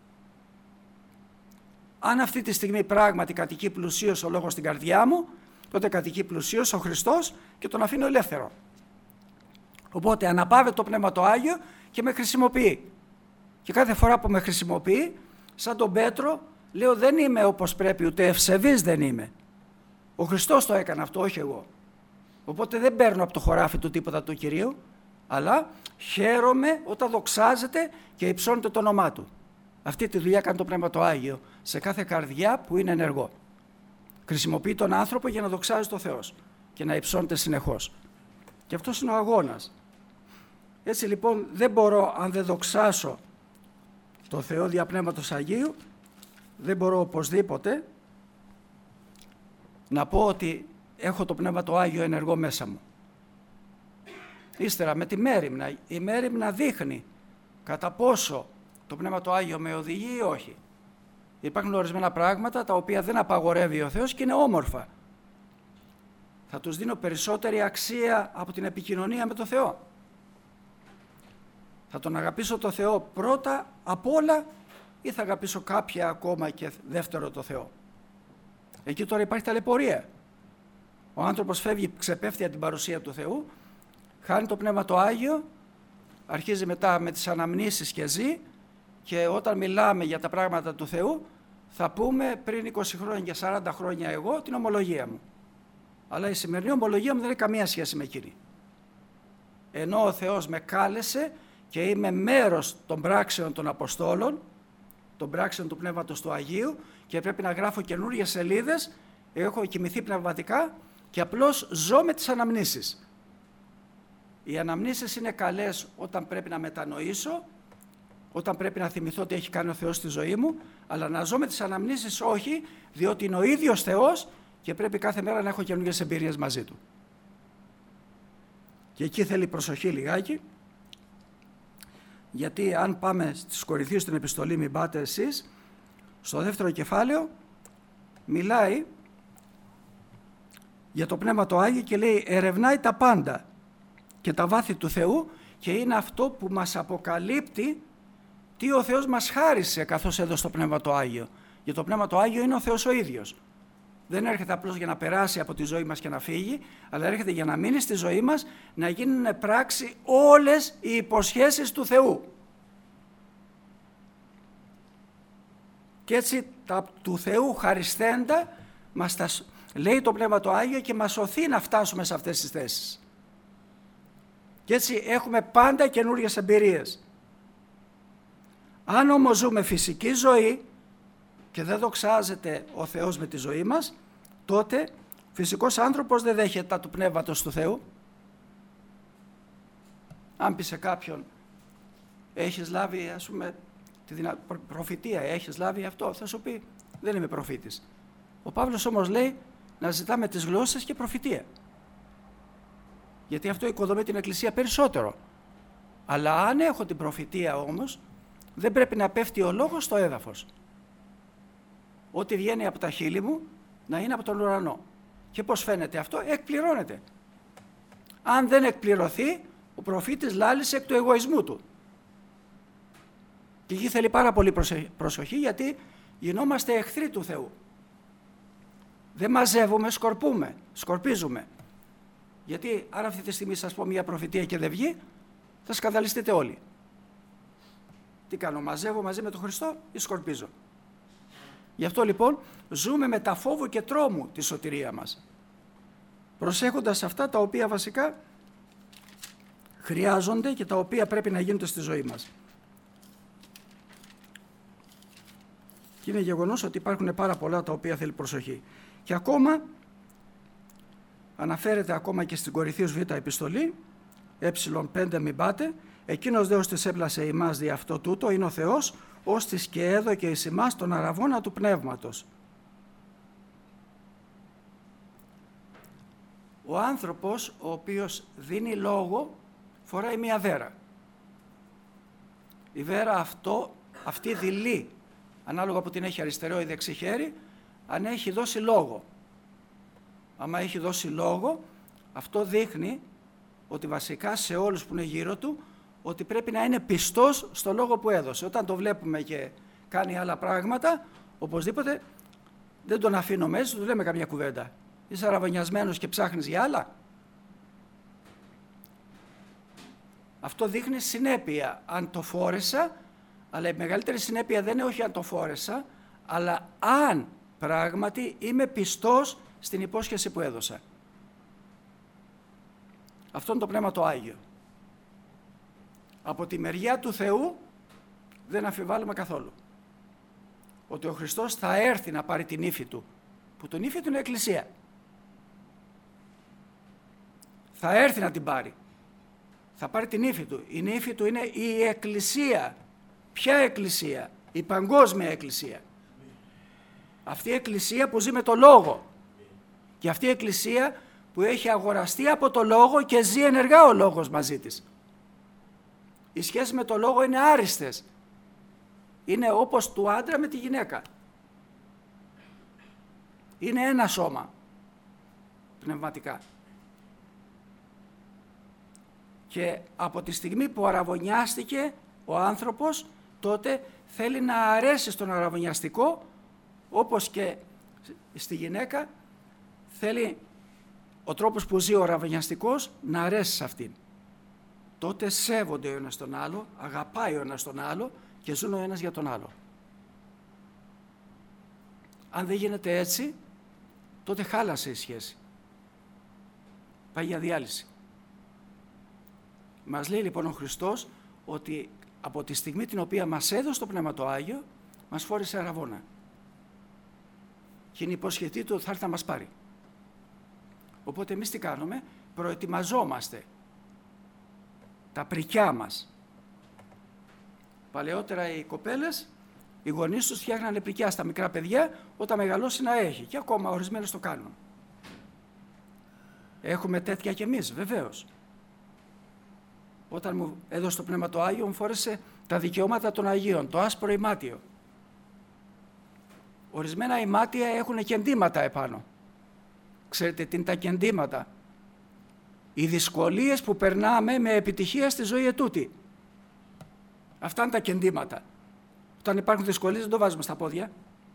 Αν αυτή τη στιγμή πράγματι κατοικεί πλουσίως ο λόγος στην καρδιά μου, τότε κατοικεί πλουσίως ο Χριστός και τον αφήνω ελεύθερο. Οπότε αναπαύεται το Πνεύμα το Άγιο και με χρησιμοποιεί. Και κάθε φορά που με χρησιμοποιεί, σαν τον Πέτρο, λέω δεν είμαι όπως πρέπει, ούτε ευσεβής δεν είμαι. Ο Χριστός το έκανε αυτό, όχι εγώ. Οπότε δεν παίρνω από το χωράφι του τίποτα του Κυρίου, αλλά χαίρομαι όταν δοξάζεται και υψώνεται το όνομά Του. Αυτή τη δουλειά κάνει το Πνεύμα το Άγιο σε κάθε καρδιά που είναι ενεργό. Χρησιμοποιεί τον άνθρωπο για να δοξάζει το Θεός και να υψώνεται συνεχώς. Και αυτός είναι ο αγώνας. Έτσι λοιπόν δεν μπορώ, αν δεν δοξάσω το Θεό δια Πνεύματος Αγίου, δεν μπορώ οπωσδήποτε να πω ότι έχω το Πνεύμα το Άγιο ενεργό μέσα μου. Ύστερα με τη μέριμνα, η μέριμνα δείχνει κατά πόσο το Πνεύμα το Άγιο με οδηγεί ή όχι. Υπάρχουν ορισμένα πράγματα τα οποία δεν απαγορεύει ο Θεός και είναι όμορφα. Θα τους δίνω περισσότερη αξία από την επικοινωνία με το Θεό. Θα τον αγαπήσω το Θεό πρώτα απ' όλα ή θα αγαπήσω κάποια ακόμα και δεύτερο το Θεό. Εκεί τώρα υπάρχει ταλαιπωρία. Ο άνθρωπος φεύγει, ξεπέφτει από την παρουσία του Θεού, χάνει το Πνεύμα το Άγιο, αρχίζει μετά με τις αναμνήσεις και ζει, και όταν μιλάμε για τα πράγματα του Θεού θα πούμε πριν είκοσι χρόνια και σαράντα χρόνια εγώ την ομολογία μου. Αλλά η σημερινή ομολογία μου δεν έχει καμία σχέση με εκείνη. Ενώ ο Θεός με κάλεσε και είμαι μέρος των πράξεων των Αποστόλων, των πράξεων του Πνεύματος του Αγίου, και πρέπει να γράφω καινούργιες σελίδες, έχω κοιμηθεί πνευματικά και απλώς ζω με τις αναμνήσεις. Οι αναμνήσεις είναι καλές όταν πρέπει να μετανοήσω, όταν πρέπει να θυμηθώ τι έχει κάνει ο Θεός στη ζωή μου, αλλά να ζω με τις αναμνήσεις όχι, διότι είναι ο ίδιος Θεός και πρέπει κάθε μέρα να έχω καινούργιες εμπειρίες μαζί Του. Και εκεί θέλει προσοχή λιγάκι, γιατί αν πάμε στις Κορινθίους στην επιστολή, μην πάτε εσείς, στο δεύτερο κεφάλαιο μιλάει για το Πνεύμα το Άγιο και λέει ερευνάει τα πάντα και τα βάθη του Θεού, και είναι αυτό που μας αποκαλύπτει τι ο Θεός μας χάρισε καθώς έδωσε το Πνεύμα το Άγιο. Για το Πνεύμα το Άγιο είναι ο Θεός ο ίδιος. Δεν έρχεται απλώς για να περάσει από τη ζωή μας και να φύγει, αλλά έρχεται για να μείνει στη ζωή μας, να γίνουν πράξη όλες οι υποσχέσεις του Θεού. Και έτσι τα του Θεού χαρισθέντα μας τα λέει το Πνεύμα το Άγιο και μας σωθεί να φτάσουμε σε αυτές τις θέσεις. Και έτσι έχουμε πάντα καινούριες εμπειρίες. Αν όμως ζούμε φυσική ζωή και δεν δοξάζεται ο Θεός με τη ζωή μας, τότε φυσικός άνθρωπος δεν δέχεται τα του Πνεύματος του Θεού. Αν πει σε κάποιον, έχεις λάβει ας πούμε τη δυνα... προφητεία, έχεις λάβει αυτό, θα σου πει δεν είμαι προφήτης. Ο Παύλος όμως λέει να ζητάμε τις γλώσσες και προφητεία. Γιατί αυτό οικοδομεί την Εκκλησία περισσότερο. Αλλά αν έχω την προφητεία όμως, δεν πρέπει να πέφτει ο λόγος στο έδαφος. Ό,τι βγαίνει από τα χείλη μου να είναι από τον ουρανό. Και πώς φαίνεται αυτό? Εκπληρώνεται. Αν δεν εκπληρωθεί, ο προφήτης λάλησε εκ του εγωισμού του. Και εκεί θέλει πάρα πολύ προσοχή, γιατί γινόμαστε εχθροί του Θεού. Δεν μαζεύουμε, σκορπούμε, σκορπίζουμε. Γιατί αν αυτή τη στιγμή σας πω μια προφητεία και δεν βγει, θα σκανδαλιστείτε όλοι. Τι κάνω, μαζεύω μαζί με τον Χριστό ή σκορπίζω? Γι' αυτό λοιπόν ζούμε με τα φόβου και τρόμου τη σωτηρία μας, προσέχοντας αυτά τα οποία βασικά χρειάζονται και τα οποία πρέπει να γίνονται στη ζωή μας. Και είναι γεγονός ότι υπάρχουν πάρα πολλά τα οποία θέλει προσοχή. Και ακόμα αναφέρεται ακόμα και στην Κορινθίους Β' επιστολή, ε πέντε μην πάτε, εκείνος δε ως της έπλασε ημάς δι' αυτό τούτο είναι ο Θεός, ως της και έδωκε εις ημάς τον αραβώνα του πνεύματος. Ο άνθρωπος ο οποίος δίνει λόγο φοράει μία βέρα. Η βέρα αυτό, αυτή δειλεί, ανάλογα που την έχει αριστερό ή δεξί χέρι, αν έχει δώσει λόγο. Άμα έχει δώσει λόγο, αυτό δείχνει ότι βασικά σε όλους που είναι γύρω του, ότι πρέπει να είναι πιστός στο λόγο που έδωσε. Όταν το βλέπουμε και κάνει άλλα πράγματα, οπωσδήποτε δεν τον αφήνουμε έτσι, του λέμε καμιά κουβέντα. Είσαι αραβωνιασμένος και ψάχνεις για άλλα. Αυτό δείχνει συνέπεια. Αν το φόρεσα, αλλά η μεγαλύτερη συνέπεια δεν είναι όχι αν το φόρεσα, αλλά αν πράγματι είμαι πιστός στην υπόσχεση που έδωσα. Αυτό είναι το Πνεύμα το Άγιο. Από τη μεριά του Θεού δεν αμφιβάλλουμε καθόλου ότι ο Χριστός θα έρθει να πάρει την ύφη του, που την ύφη του είναι η Εκκλησία. Θα έρθει να την πάρει. Θα πάρει την ύφη του. Η ύφη του είναι η Εκκλησία. Ποια Εκκλησία? Η παγκόσμια Εκκλησία. Αυτή η Εκκλησία που ζει με το Λόγο. Και αυτή η Εκκλησία που έχει αγοραστεί από το Λόγο και ζει ενεργά ο Λόγος μαζί της. Οι σχέσεις με το Λόγο είναι άριστες. Είναι όπως του άντρα με τη γυναίκα. Είναι ένα σώμα πνευματικά. Και από τη στιγμή που αραβωνιάστηκε ο άνθρωπος, τότε θέλει να αρέσει στον αραβωνιαστικό, όπως και στη γυναίκα θέλει ο τρόπος που ζει ο αραβωνιαστικός να αρέσει σε αυτήν. Τότε σέβονται ο ένας τον άλλο, αγαπάει ο ένας τον άλλο και ζουν ο ένας για τον άλλο. Αν δεν γίνεται έτσι, τότε χάλασε η σχέση. Πάει για διάλυση. Μας λέει λοιπόν ο Χριστός ότι από τη στιγμή την οποία μας έδωσε το Πνεύμα το Άγιο, μας φόρησε αραβώνα. Και είναι υπόσχετή του ότι θα έρθει να μας πάρει. Οπότε εμείς τι κάνουμε? Προετοιμαζόμαστε τα πρικιά μας. Παλαιότερα οι κοπέλες, οι γονείς τους φτιάχνανε πρικιά στα μικρά παιδιά, όταν μεγαλώσει να έχει. Και ακόμα ορισμένες το κάνουν. Έχουμε τέτοια κι εμείς, βεβαίως. Όταν μου έδωσε το Πνεύμα το Άγιο, μου φόρεσε τα δικαιώματα των Αγίων, το άσπρο ημάτιο. Ορισμένα ημάτια έχουν κεντήματα επάνω. Ξέρετε τι είναι τα κεντήματα? Οι δυσκολίες που περνάμε με επιτυχία στη ζωή ετούτη. Αυτά είναι τα κεντήματα. Όταν υπάρχουν δυσκολίες δεν το βάζουμε στα πόδια.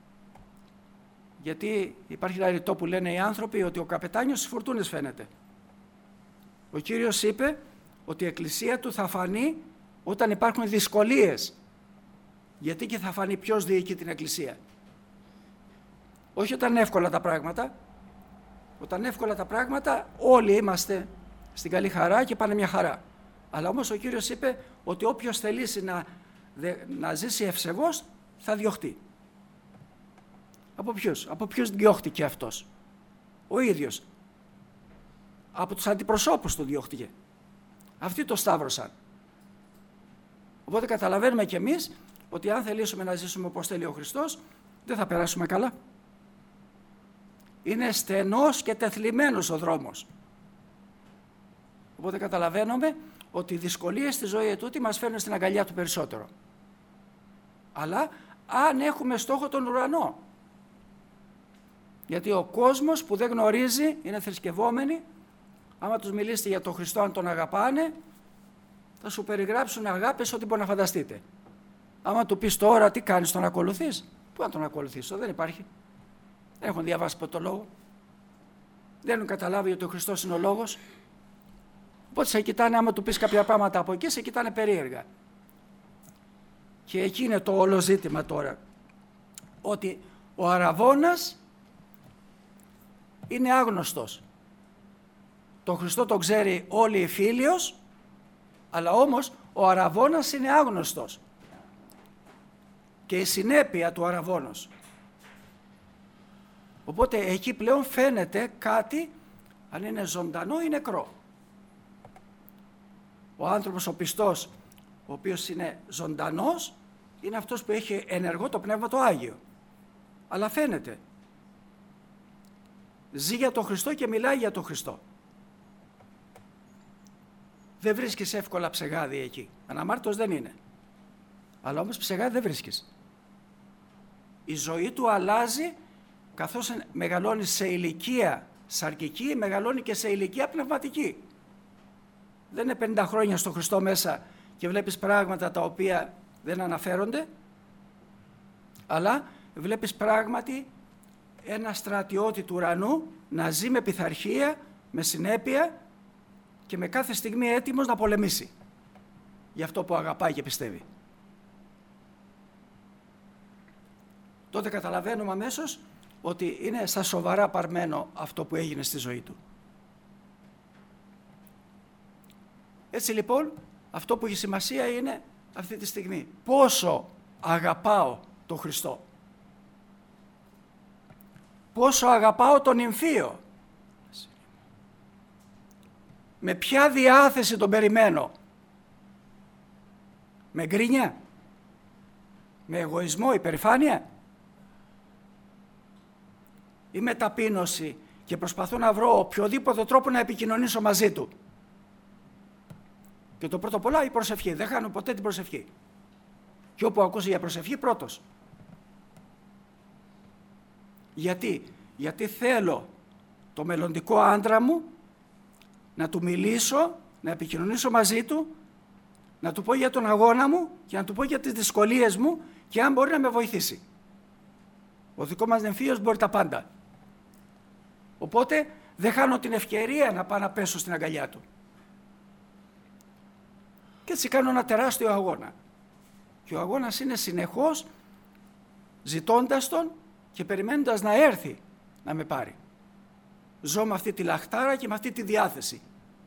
Γιατί υπάρχει ένα ρητό που λένε οι άνθρωποι ότι ο καπετάνιος στις φουρτούνες φαίνεται. Ο Κύριος είπε ότι η Εκκλησία του θα φανεί όταν υπάρχουν δυσκολίες. Γιατί και θα φανεί ποιος διοικεί την Εκκλησία. Όχι όταν είναι εύκολα τα πράγματα. Όταν είναι εύκολα τα πράγματα όλοι είμαστε στην καλή χαρά και πάνε μια χαρά. Αλλά όμως ο Κύριος είπε ότι όποιος θελήσει να, να ζήσει ευσεβώς θα διωχτεί. Από ποιους? Από ποιους διώχτηκε αυτός? Ο ίδιος. Από τους αντιπροσώπους του διώχτηκε. Αυτοί το σταύρωσαν. Οπότε καταλαβαίνουμε κι εμείς ότι αν θελήσουμε να ζήσουμε όπως θέλει ο Χριστός, δεν θα περάσουμε καλά. Είναι στενός και τεθλιμμένος ο δρόμος. Οπότε καταλαβαίνουμε ότι οι δυσκολίες στη ζωή ετούτη μας φέρνουν στην αγκαλιά του περισσότερο. Αλλά αν έχουμε στόχο τον ουρανό. Γιατί ο κόσμος που δεν γνωρίζει, είναι θρησκευόμενοι, άμα τους μιλήσετε για τον Χριστό, αν τον αγαπάνε, θα σου περιγράψουν αγάπες ό,τι μπορεί να φανταστείτε. Άμα του πεις τώρα τι κάνεις, τον ακολουθείς? Πού να τον ακολουθήσω? Δεν υπάρχει. Δεν έχουν διαβάσει ποτέ το λόγο. Δεν έχουν καταλάβει ότι ο Χριστός είναι ο λόγος. Οπότε σε κοιτάνε, άμα του πεις κάποια πράγματα από εκεί, σε κοιτάνε περίεργα. Και εκεί είναι το όλο ζήτημα τώρα. Ότι ο αραβώνας είναι άγνωστος. Τον Χριστό τον ξέρει όλοι οι φίλιος, αλλά όμως ο αραβώνας είναι άγνωστος. Και η συνέπεια του αραβώνος. Οπότε εκεί πλέον φαίνεται κάτι, αν είναι ζωντανό ή νεκρό. Ο άνθρωπος ο πιστός, ο οποίος είναι ζωντανός, είναι αυτός που έχει ενεργό το Πνεύμα το Άγιο. Αλλά φαίνεται. Ζει για τον Χριστό και μιλάει για τον Χριστό. Δεν βρίσκεις εύκολα ψεγάδι εκεί. Αναμάρτητος δεν είναι. Αλλά όμως ψεγάδι δεν βρίσκεις. Η ζωή του αλλάζει καθώς μεγαλώνει σε ηλικία σαρκική, μεγαλώνει και σε ηλικία πνευματική. Δεν είναι πενήντα χρόνια στο Χριστό μέσα και βλέπεις πράγματα τα οποία δεν αναφέρονται, αλλά βλέπεις πράγματι ένα στρατιώτη του ουρανού να ζει με πειθαρχία, με συνέπεια και με κάθε στιγμή έτοιμος να πολεμήσει για αυτό που αγαπάει και πιστεύει. Τότε καταλαβαίνουμε αμέσως ότι είναι στα σοβαρά παρμένο αυτό που έγινε στη ζωή του. Έτσι λοιπόν, αυτό που έχει σημασία είναι αυτή τη στιγμή πόσο αγαπάω τον Χριστό. Πόσο αγαπάω τον νυμφίο. Με ποια διάθεση τον περιμένω. Με γκρίνια. Με εγωισμό, υπερηφάνεια. Ή με ταπείνωση και προσπαθώ να βρω οποιοδήποτε τρόπο να επικοινωνήσω μαζί του. Και το πρώτο απ' όλα η προσευχή. Δεν χάνω ποτέ την προσευχή. Και όπου ακούσει για προσευχή πρώτος. Γιατί, γιατί θέλω το μελλοντικό άντρα μου να του μιλήσω, να επικοινωνήσω μαζί του, να του πω για τον αγώνα μου και να του πω για τις δυσκολίες μου και αν μπορεί να με βοηθήσει. Ο δικό μας νυμφίος μπορεί τα πάντα. Οπότε δεν χάνω την ευκαιρία να πάω να πέσω στην αγκαλιά του. Και έτσι κάνω ένα τεράστιο αγώνα. Και ο αγώνας είναι συνεχώς ζητώντας τον και περιμένοντας να έρθει να με πάρει. Ζω με αυτή τη λαχτάρα και με αυτή τη διάθεση.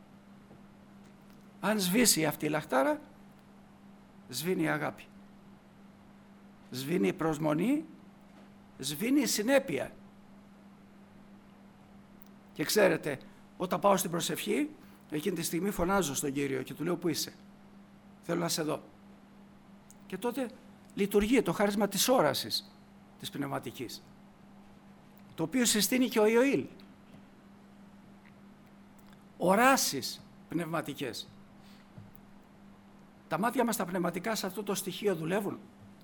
Αν σβήσει αυτή η λαχτάρα, σβήνει η αγάπη. Σβήνει η προσμονή, σβήνει η συνέπεια. Και ξέρετε, όταν πάω στην προσευχή, εκείνη τη στιγμή φωνάζω στον Κύριο και του λέω πού είσαι. Θέλω να σε δω. Και τότε λειτουργεί το χάρισμα της όρασης της πνευματικής, το οποίο συστήνει και ο Ιωήλ. Οράσεις πνευματικές. Τα μάτια μας τα πνευματικά σε αυτό το στοιχείο δουλεύουν.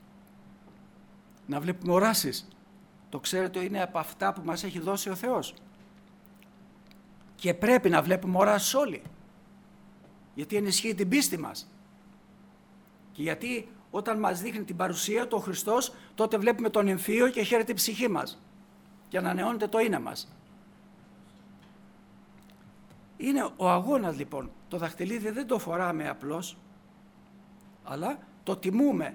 Να βλέπουμε οράσεις. Το ξέρετε, είναι από αυτά που μας έχει δώσει ο Θεός. Και πρέπει να βλέπουμε οράσεις όλοι. Γιατί ενισχύει την πίστη μας. Και γιατί όταν μας δείχνει την παρουσία του ο Χριστός, τότε βλέπουμε τον νυμφίο και χαίρεται η ψυχή μας. Και ανανεώνεται το είναι μας. Είναι ο αγώνας λοιπόν. Το δαχτυλίδι δεν το φοράμε απλώς, αλλά το τιμούμε.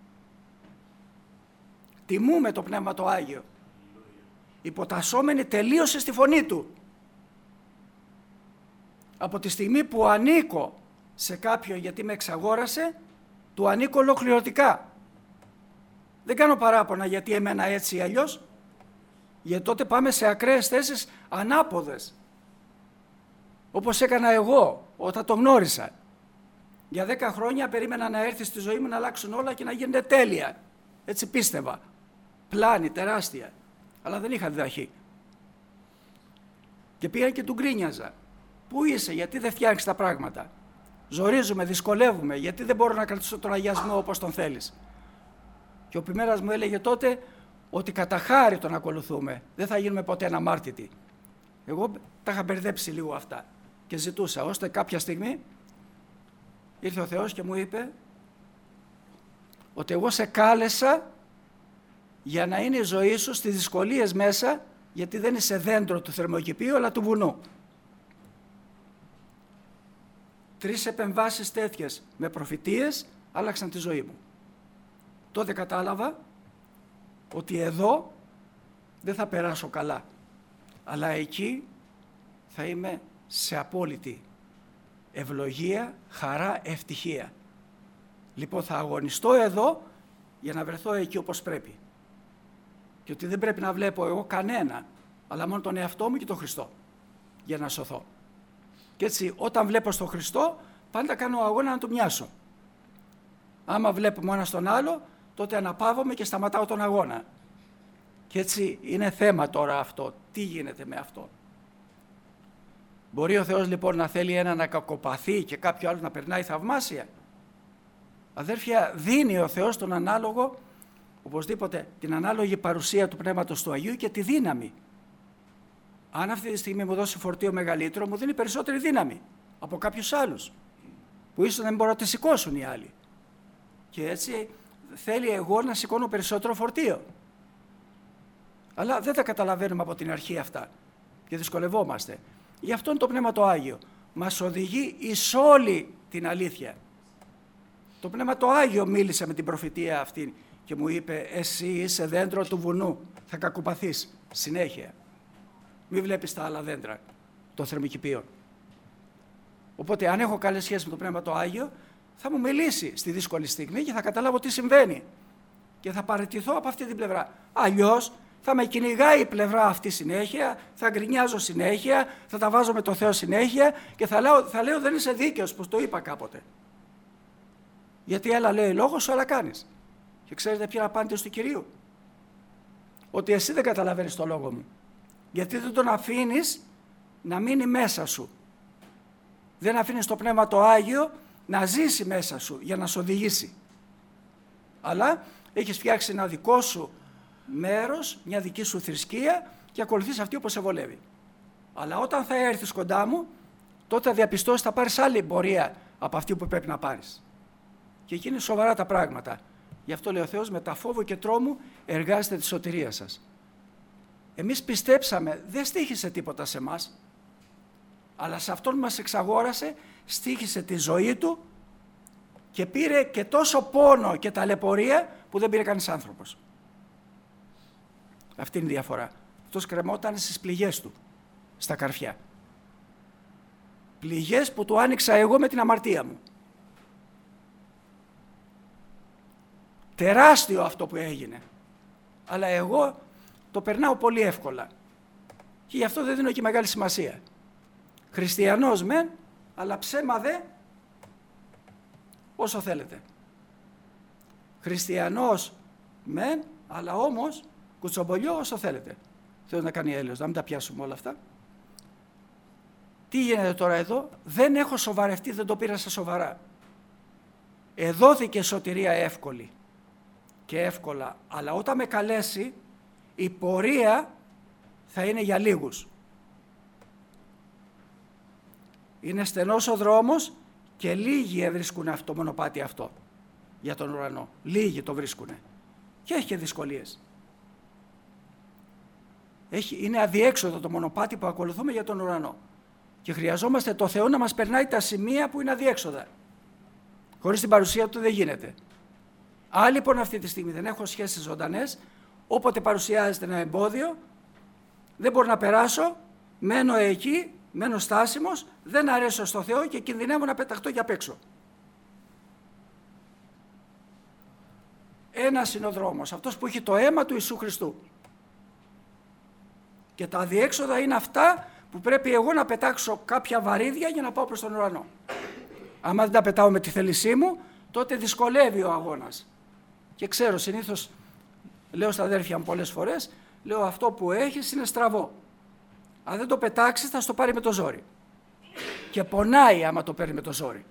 Τιμούμε το Πνεύμα το Άγιο. Υποτασσόμενοι τελείωσε στη φωνή Του. Από τη στιγμή που ανήκω σε κάποιον γιατί με εξαγόρασε, του ανήκω ολοκληρωτικά. Δεν κάνω παράπονα γιατί εμένα έτσι ή αλλιώς, γιατί τότε πάμε σε ακραίες θέσεις ανάποδες. Όπως έκανα εγώ όταν τον γνώρισα. Για δέκα χρόνια περίμενα να έρθει στη ζωή μου να αλλάξουν όλα και να γίνεται τέλεια. Έτσι πίστευα. Πλάνη, τεράστια. Αλλά δεν είχα διδαχή. Και πήγα και του γκρίνιαζα. Πού είσαι, γιατί δεν φτιάχνεις τα πράγματα. Ζορίζουμε, δυσκολεύουμε, γιατί δεν μπορώ να κρατήσω τον αγιασμό όπως τον θέλεις. Και ο ποιμέρας μου έλεγε τότε ότι κατά χάρη τον ακολουθούμε. Δεν θα γίνουμε ποτέ αναμάρτητοι. Εγώ τα είχα μπερδέψει λίγο αυτά και ζητούσα, ώστε κάποια στιγμή ήρθε ο Θεός και μου είπε ότι εγώ σε κάλεσα για να είναι η ζωή σου στις δυσκολίες μέσα, γιατί δεν είσαι δέντρο του θερμοκηπίου αλλά του βουνού. Τρεις επεμβάσεις τέτοιες με προφητείες άλλαξαν τη ζωή μου. Τότε κατάλαβα ότι εδώ δεν θα περάσω καλά, αλλά εκεί θα είμαι σε απόλυτη ευλογία, χαρά, ευτυχία. Λοιπόν, θα αγωνιστώ εδώ για να βρεθώ εκεί όπως πρέπει. Και ότι δεν πρέπει να βλέπω εγώ κανένα, αλλά μόνο τον εαυτό μου και τον Χριστό, για να σωθώ. Και έτσι, όταν βλέπω στον Χριστό, πάντα κάνω αγώνα να του μοιάσω. Άμα βλέπουμε ένα στον άλλο, τότε αναπαύομαι και σταματάω τον αγώνα. Και έτσι είναι θέμα τώρα αυτό. Τι γίνεται με αυτό. Μπορεί ο Θεός λοιπόν να θέλει ένα να κακοπαθεί και κάποιο άλλο να περνάει θαυμάσια. Αδέρφια, δίνει ο Θεός τον ανάλογο οπωσδήποτε την ανάλογη παρουσία του Πνεύματος του Αγίου και τη δύναμη. Αν αυτή τη στιγμή μου δώσει φορτίο μεγαλύτερο, μου δίνει περισσότερη δύναμη από κάποιους άλλους, που ίσως δεν μπορούν να τη σηκώσουν οι άλλοι. Και έτσι θέλει εγώ να σηκώνω περισσότερο φορτίο. Αλλά δεν τα καταλαβαίνουμε από την αρχή αυτά και δυσκολευόμαστε. Γι' αυτό είναι το Πνεύμα το Άγιο. Μας οδηγεί εις όλη την αλήθεια. Το Πνεύμα το Άγιο μίλησε με την προφητεία αυτή και μου είπε, εσύ είσαι δέντρο του βουνού, θα κακοπαθείς συνέχεια. Μην βλέπεις τα άλλα δέντρα των θερμοκηπίων. Οπότε αν έχω καλές σχέσεις με το Πνεύμα το Άγιο, θα μου μιλήσει στη δύσκολη στιγμή και θα καταλάβω τι συμβαίνει. Και θα παραιτηθώ από αυτή την πλευρά. Αλλιώς θα με κυνηγάει η πλευρά αυτή συνέχεια, θα γκρινιάζω συνέχεια, θα τα βάζω με το Θεό συνέχεια και θα λέω, θα λέω δεν είσαι δίκαιος, πως το είπα κάποτε. Γιατί έλα λέει λόγος σου, αλλά κάνεις. Και ξέρετε ποια είναι η απάντηση του Κυρίου? Ότι εσύ δεν καταλαβαίνεις το λόγο μου. Γιατί δεν τον αφήνεις να μείνει μέσα σου. Δεν αφήνεις το Πνεύμα το Άγιο να ζήσει μέσα σου για να σου οδηγήσει. Αλλά έχεις φτιάξει ένα δικό σου μέρος, μια δική σου θρησκεία και ακολουθείς αυτή όπως σε βολεύει. Αλλά όταν θα έρθεις κοντά μου, τότε θα διαπιστώσεις θα πάρεις άλλη πορεία από αυτή που πρέπει να πάρεις. Και εκεί είναι σοβαρά τα πράγματα. Γι' αυτό λέει ο Θεός, με τα φόβο και τρόμου εργάζεται τη σωτηρία σας. Εμείς πιστέψαμε, δεν στοίχησε τίποτα σε εμάς, αλλά σε αυτόν μας εξαγόρασε, στοίχησε τη ζωή του και πήρε και τόσο πόνο και ταλαιπωρία που δεν πήρε κανείς άνθρωπος. Αυτή είναι η διαφορά. Αυτός κρεμόταν στις πληγές του, στα καρφιά. Πληγές που του άνοιξα εγώ με την αμαρτία μου. Τεράστιο αυτό που έγινε. Αλλά εγώ το περνάω πολύ εύκολα. Και γι' αυτό δεν δίνω και μεγάλη σημασία. Χριστιανός μεν, αλλά ψέμα δε όσο θέλετε. Χριστιανός μεν, αλλά όμως κουτσομπολιό όσο θέλετε. Θέλω να κάνει έλεος, να μην τα πιάσουμε όλα αυτά. Τι γίνεται τώρα εδώ? Δεν έχω σοβαρευτεί, δεν το πήρα στα σοβαρά. Εδόθηκε σωτηρία εύκολη και εύκολα, αλλά όταν με καλέσει η πορεία θα είναι για λίγους. Είναι στενός ο δρόμος και λίγοι βρίσκουν αυτό το μονοπάτι αυτό για τον ουρανό. Λίγοι το βρίσκουν και έχει και δυσκολίες. Έχει, είναι αδιέξοδο το μονοπάτι που ακολουθούμε για τον ουρανό και χρειαζόμαστε το Θεό να μας περνάει τα σημεία που είναι αδιέξοδα. Χωρίς την παρουσία του δεν γίνεται. Αν λοιπόν αυτή τη στιγμή δεν έχω σχέσεις ζωντανές, όποτε παρουσιάζεται ένα εμπόδιο, δεν μπορώ να περάσω, μένω εκεί, μένω στάσιμος, δεν αρέσω στο Θεό και κινδυνεύω να πεταχτώ για απ' έξω. Ένας είναι ο δρόμος, αυτός που έχει το αίμα του Ιησού Χριστού. Και τα αδιέξοδα είναι αυτά που πρέπει εγώ να πετάξω κάποια βαρύδια για να πάω προς τον ουρανό. Άμα δεν τα πετάω με τη θέλησή μου, τότε δυσκολεύει ο αγώνας. Και ξέρω, συνήθως λέω στα αδέρφια μου πολλές φορές, λέω αυτό που έχεις είναι στραβό. Αν δεν το πετάξεις θα στο πάρει με το ζόρι. Και πονάει άμα το παίρνει με το ζόρι.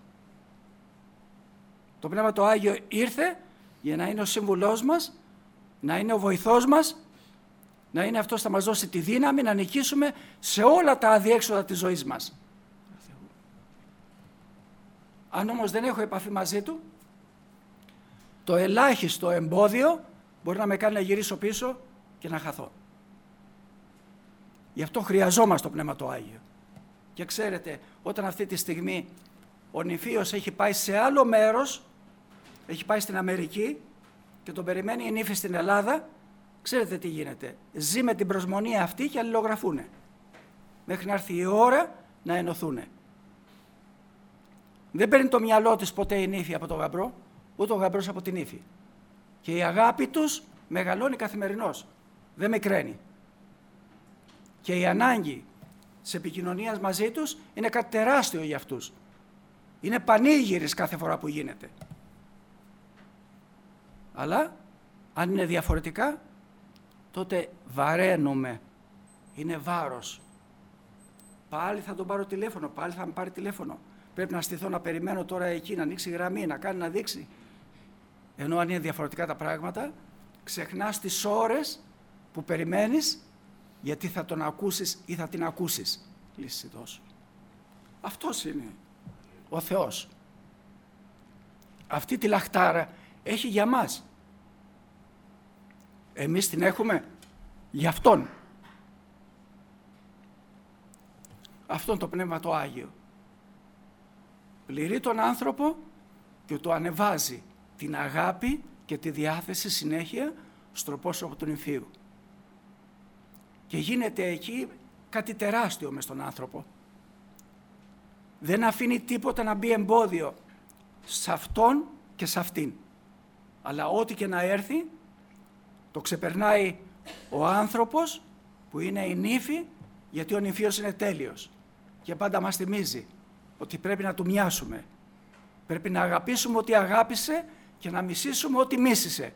Το Πνεύμα το Άγιο ήρθε για να είναι ο σύμβουλός μας, να είναι ο βοηθός μας, να είναι αυτός που θα μας δώσει τη δύναμη να νικήσουμε σε όλα τα αδιέξοδα της ζωής μας. Αν όμως δεν έχω επαφή μαζί του, το ελάχιστο εμπόδιο μπορεί να με κάνει να γυρίσω πίσω και να χαθώ. Γι' αυτό χρειαζόμαστε το Πνεύμα το Άγιο. Και ξέρετε, όταν αυτή τη στιγμή ο νηφίος έχει πάει σε άλλο μέρος, έχει πάει στην Αμερική και τον περιμένει η νύφη στην Ελλάδα, ξέρετε τι γίνεται? Ζει με την προσμονή αυτή και αλληλογραφούνε. Μέχρι να έρθει η ώρα να ενωθούνε. Δεν παίρνει το μυαλό της ποτέ η νύφη από τον γαμπρό, ούτε ο γαμπρός από την νύφη. Και η αγάπη τους μεγαλώνει καθημερινώς. Δεν μικραίνει. Και η ανάγκη της επικοινωνίας μαζί τους είναι κάτι τεράστιο για αυτούς. Είναι πανήγυρης κάθε φορά που γίνεται. Αλλά αν είναι διαφορετικά, τότε βαραίνουμε. Είναι βάρος. Πάλι θα τον πάρω τηλέφωνο, πάλι θα με πάρει τηλέφωνο. Πρέπει να στηθώ να περιμένω τώρα εκεί, να ανοίξει γραμμή, να κάνει να δείξει. Ενώ αν είναι διαφορετικά τα πράγματα, ξεχνάς τις ώρες που περιμένεις γιατί θα τον ακούσεις ή θα την ακούσεις. Λύση δώσου. Αυτός είναι ο Θεός. Αυτή τη λαχτάρα έχει για μας. Εμείς την έχουμε για Αυτόν. Αυτόν το Πνεύμα το Άγιο. Πληρεί τον άνθρωπο και του ανεβάζει την αγάπη και τη διάθεση συνέχεια στο πρόσωπο του νυμφίου. Και γίνεται εκεί κάτι τεράστιο μες στον άνθρωπο. Δεν αφήνει τίποτα να μπει εμπόδιο σε αυτόν και σε αυτήν. Αλλά ό,τι και να έρθει, το ξεπερνάει ο άνθρωπος που είναι η νύφη, γιατί ο νυμφίος είναι τέλειος. Και πάντα μας θυμίζει ότι πρέπει να του μοιάσουμε. Πρέπει να αγαπήσουμε ό,τι αγάπησε και να μισήσουμε ό,τι μίσησε.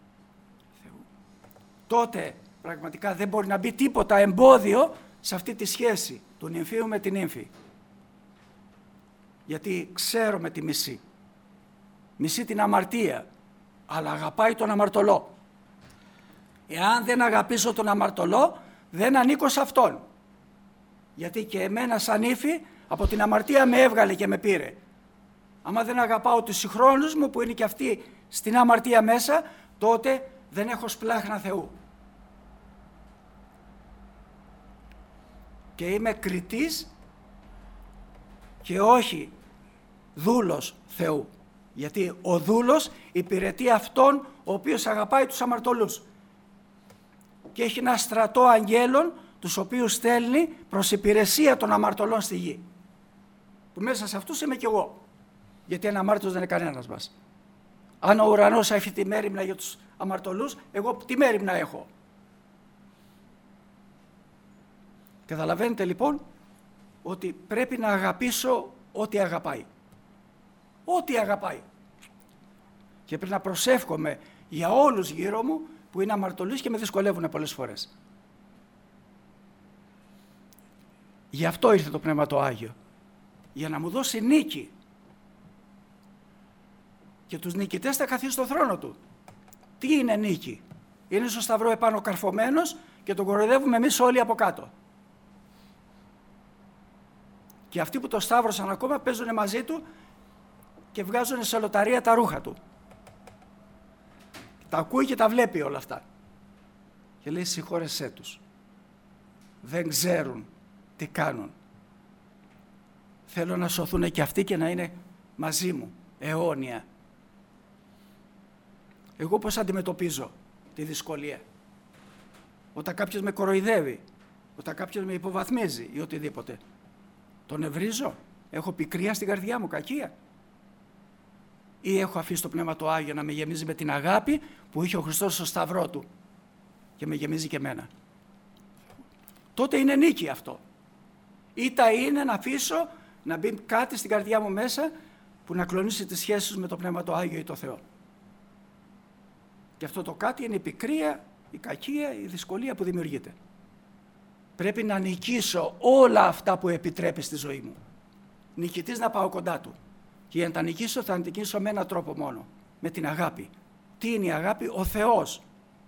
Τότε πραγματικά δεν μπορεί να μπει τίποτα εμπόδιο σε αυτή τη σχέση του νυμφίου με την νύμφη. Γιατί ξέρουμε τη μισή. Μισεί την αμαρτία, αλλά αγαπάει τον αμαρτωλό. Εάν δεν αγαπήσω τον αμαρτωλό, δεν ανήκω σε αυτόν. Γιατί και εμένα σαν ύφη από την αμαρτία με έβγαλε και με πήρε. Άμα δεν αγαπάω τους συγχρόνους μου που είναι και αυτοί στην αμαρτία μέσα, τότε δεν έχω σπλάχνα Θεού. Και είμαι κριτής και όχι δούλος Θεού. Γιατί ο δούλος υπηρετεί αυτόν ο οποίος αγαπάει τους αμαρτωλούς. Και έχει ένα στρατό αγγέλων τους οποίους στέλνει προς υπηρεσία των αμαρτωλών στη γη. Που μέσα σε αυτούς είμαι κι εγώ. Γιατί ένα αμάρτητος δεν είναι κανένας μας. Αν ο ουρανός έχει τη μέριμνα για τους αμαρτωλούς, εγώ τι μέριμνα έχω. Καταλαβαίνετε λοιπόν ότι πρέπει να αγαπήσω ό,τι αγαπάει. Ό,τι αγαπάει. Και πρέπει να προσεύχομαι για όλους γύρω μου που είναι αμαρτωλοί και με δυσκολεύουν πολλές φορές. Γι' αυτό ήρθε το Πνεύμα το Άγιο. Για να μου δώσει νίκη. Και τους νικητές θα καθίσει στο θρόνο του. Τι είναι νίκη? Είναι στο σταυρό επάνω καρφωμένος και τον κοροϊδεύουμε εμείς όλοι από κάτω. Και αυτοί που το σταύρωσαν ακόμα παίζουν μαζί του και βγάζουν σε λοταρία τα ρούχα του. Τα ακούει και τα βλέπει όλα αυτά. Και λέει συγχώρεσέ τους. Δεν ξέρουν τι κάνουν. Θέλω να σωθούν και αυτοί και να είναι μαζί μου, αιώνια. Εγώ πώς αντιμετωπίζω τη δυσκολία? Όταν κάποιος με κοροϊδεύει, όταν κάποιος με υποβαθμίζει ή οτιδήποτε, τον ευρίζω, έχω πικρία στην καρδιά μου, κακία? Ή έχω αφήσει το Πνεύμα το Άγιο να με γεμίζει με την αγάπη που είχε ο Χριστός στο σταυρό του και με γεμίζει και εμένα? Τότε είναι νίκη αυτό. Ήττα είναι να αφήσω να μπει κάτι στην καρδιά μου μέσα που να κλονίσει τις σχέσεις με το Πνεύμα το Άγιο ή το Θεό. Και αυτό το κάτι είναι η πικρία, η κακία, η δυσκολία που δημιουργείται. Πρέπει να νικήσω όλα αυτά που επιτρέπει στη ζωή μου. Νικητής να πάω κοντά του. Και για να τα νικήσω θα νικήσω με έναν τρόπο μόνο. Με την αγάπη. Τι είναι η αγάπη? Ο Θεός.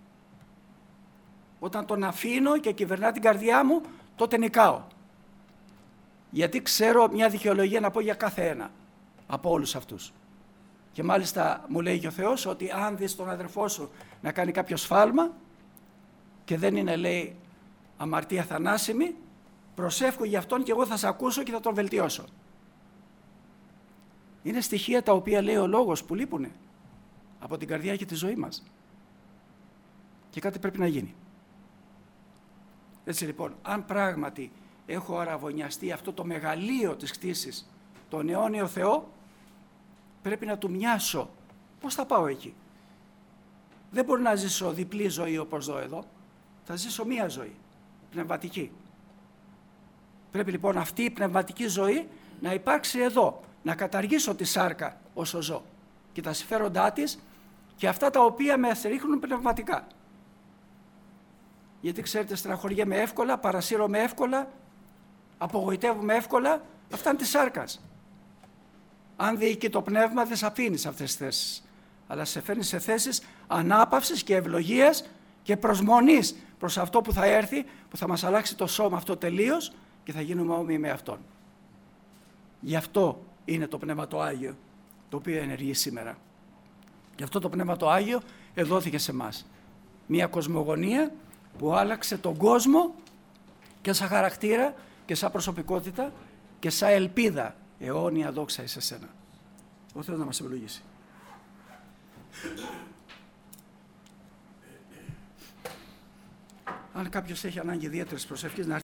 Όταν τον αφήνω και κυβερνά την καρδιά μου, τότε νικάω. Γιατί ξέρω μια δικαιολογία να πω για κάθε ένα από όλους αυτούς. Και μάλιστα μου λέει και ο Θεός ότι αν δεις τον αδερφό σου να κάνει κάποιο σφάλμα και δεν είναι, λέει, αμαρτία θανάσιμη, προσεύχω για αυτόν και εγώ θα σε ακούσω και θα τον βελτιώσω. Είναι στοιχεία τα οποία λέει ο λόγος που λείπουνε από την καρδιά και τη ζωή μας. Και κάτι πρέπει να γίνει. Έτσι λοιπόν, αν πράγματι έχω αραβωνιαστεί αυτό το μεγαλείο της κτήσης, τον αιώνιο Θεό, πρέπει να του μοιάσω. Πώς θα πάω εκεί? Δεν μπορώ να ζήσω διπλή ζωή όπως ζω εδώ. Θα ζήσω μία ζωή, πνευματική. Πρέπει λοιπόν αυτή η πνευματική ζωή να υπάρξει εδώ. Να καταργήσω τη σάρκα όσο ζω και τα συμφέροντά της και αυτά τα οποία με ρίχνουν πνευματικά. Γιατί ξέρετε, στεναχωριέμαι εύκολα, παρασύρωμαι εύκολα, απογοητεύομαι εύκολα. Αυτά είναι της σάρκας. Αν διοικεί το πνεύμα δεν σε αφήνει σε αυτές τις θέσεις, αλλά σε φέρνει σε θέσεις ανάπαυσης και ευλογίας και προσμονής προς αυτό που θα έρθει, που θα μας αλλάξει το σώμα αυτό τελείως και θα γίνουμε όμοιοι με Αυτόν. Γι' αυτό είναι το Πνεύμα το Άγιο, το οποίο ενεργεί σήμερα. Γι' αυτό το Πνεύμα το Άγιο εδόθηκε σε εμάς. Μια κοσμογονία που άλλαξε τον κόσμο και σαν χαρακτήρα και σαν προσωπικότητα και σαν ελπίδα. Αιώνια δόξα εις εσένα. Ο Θεός να μας ευλογήσει. Αν κάποιος έχει ανάγκη ιδιαίτερης προσευχής, να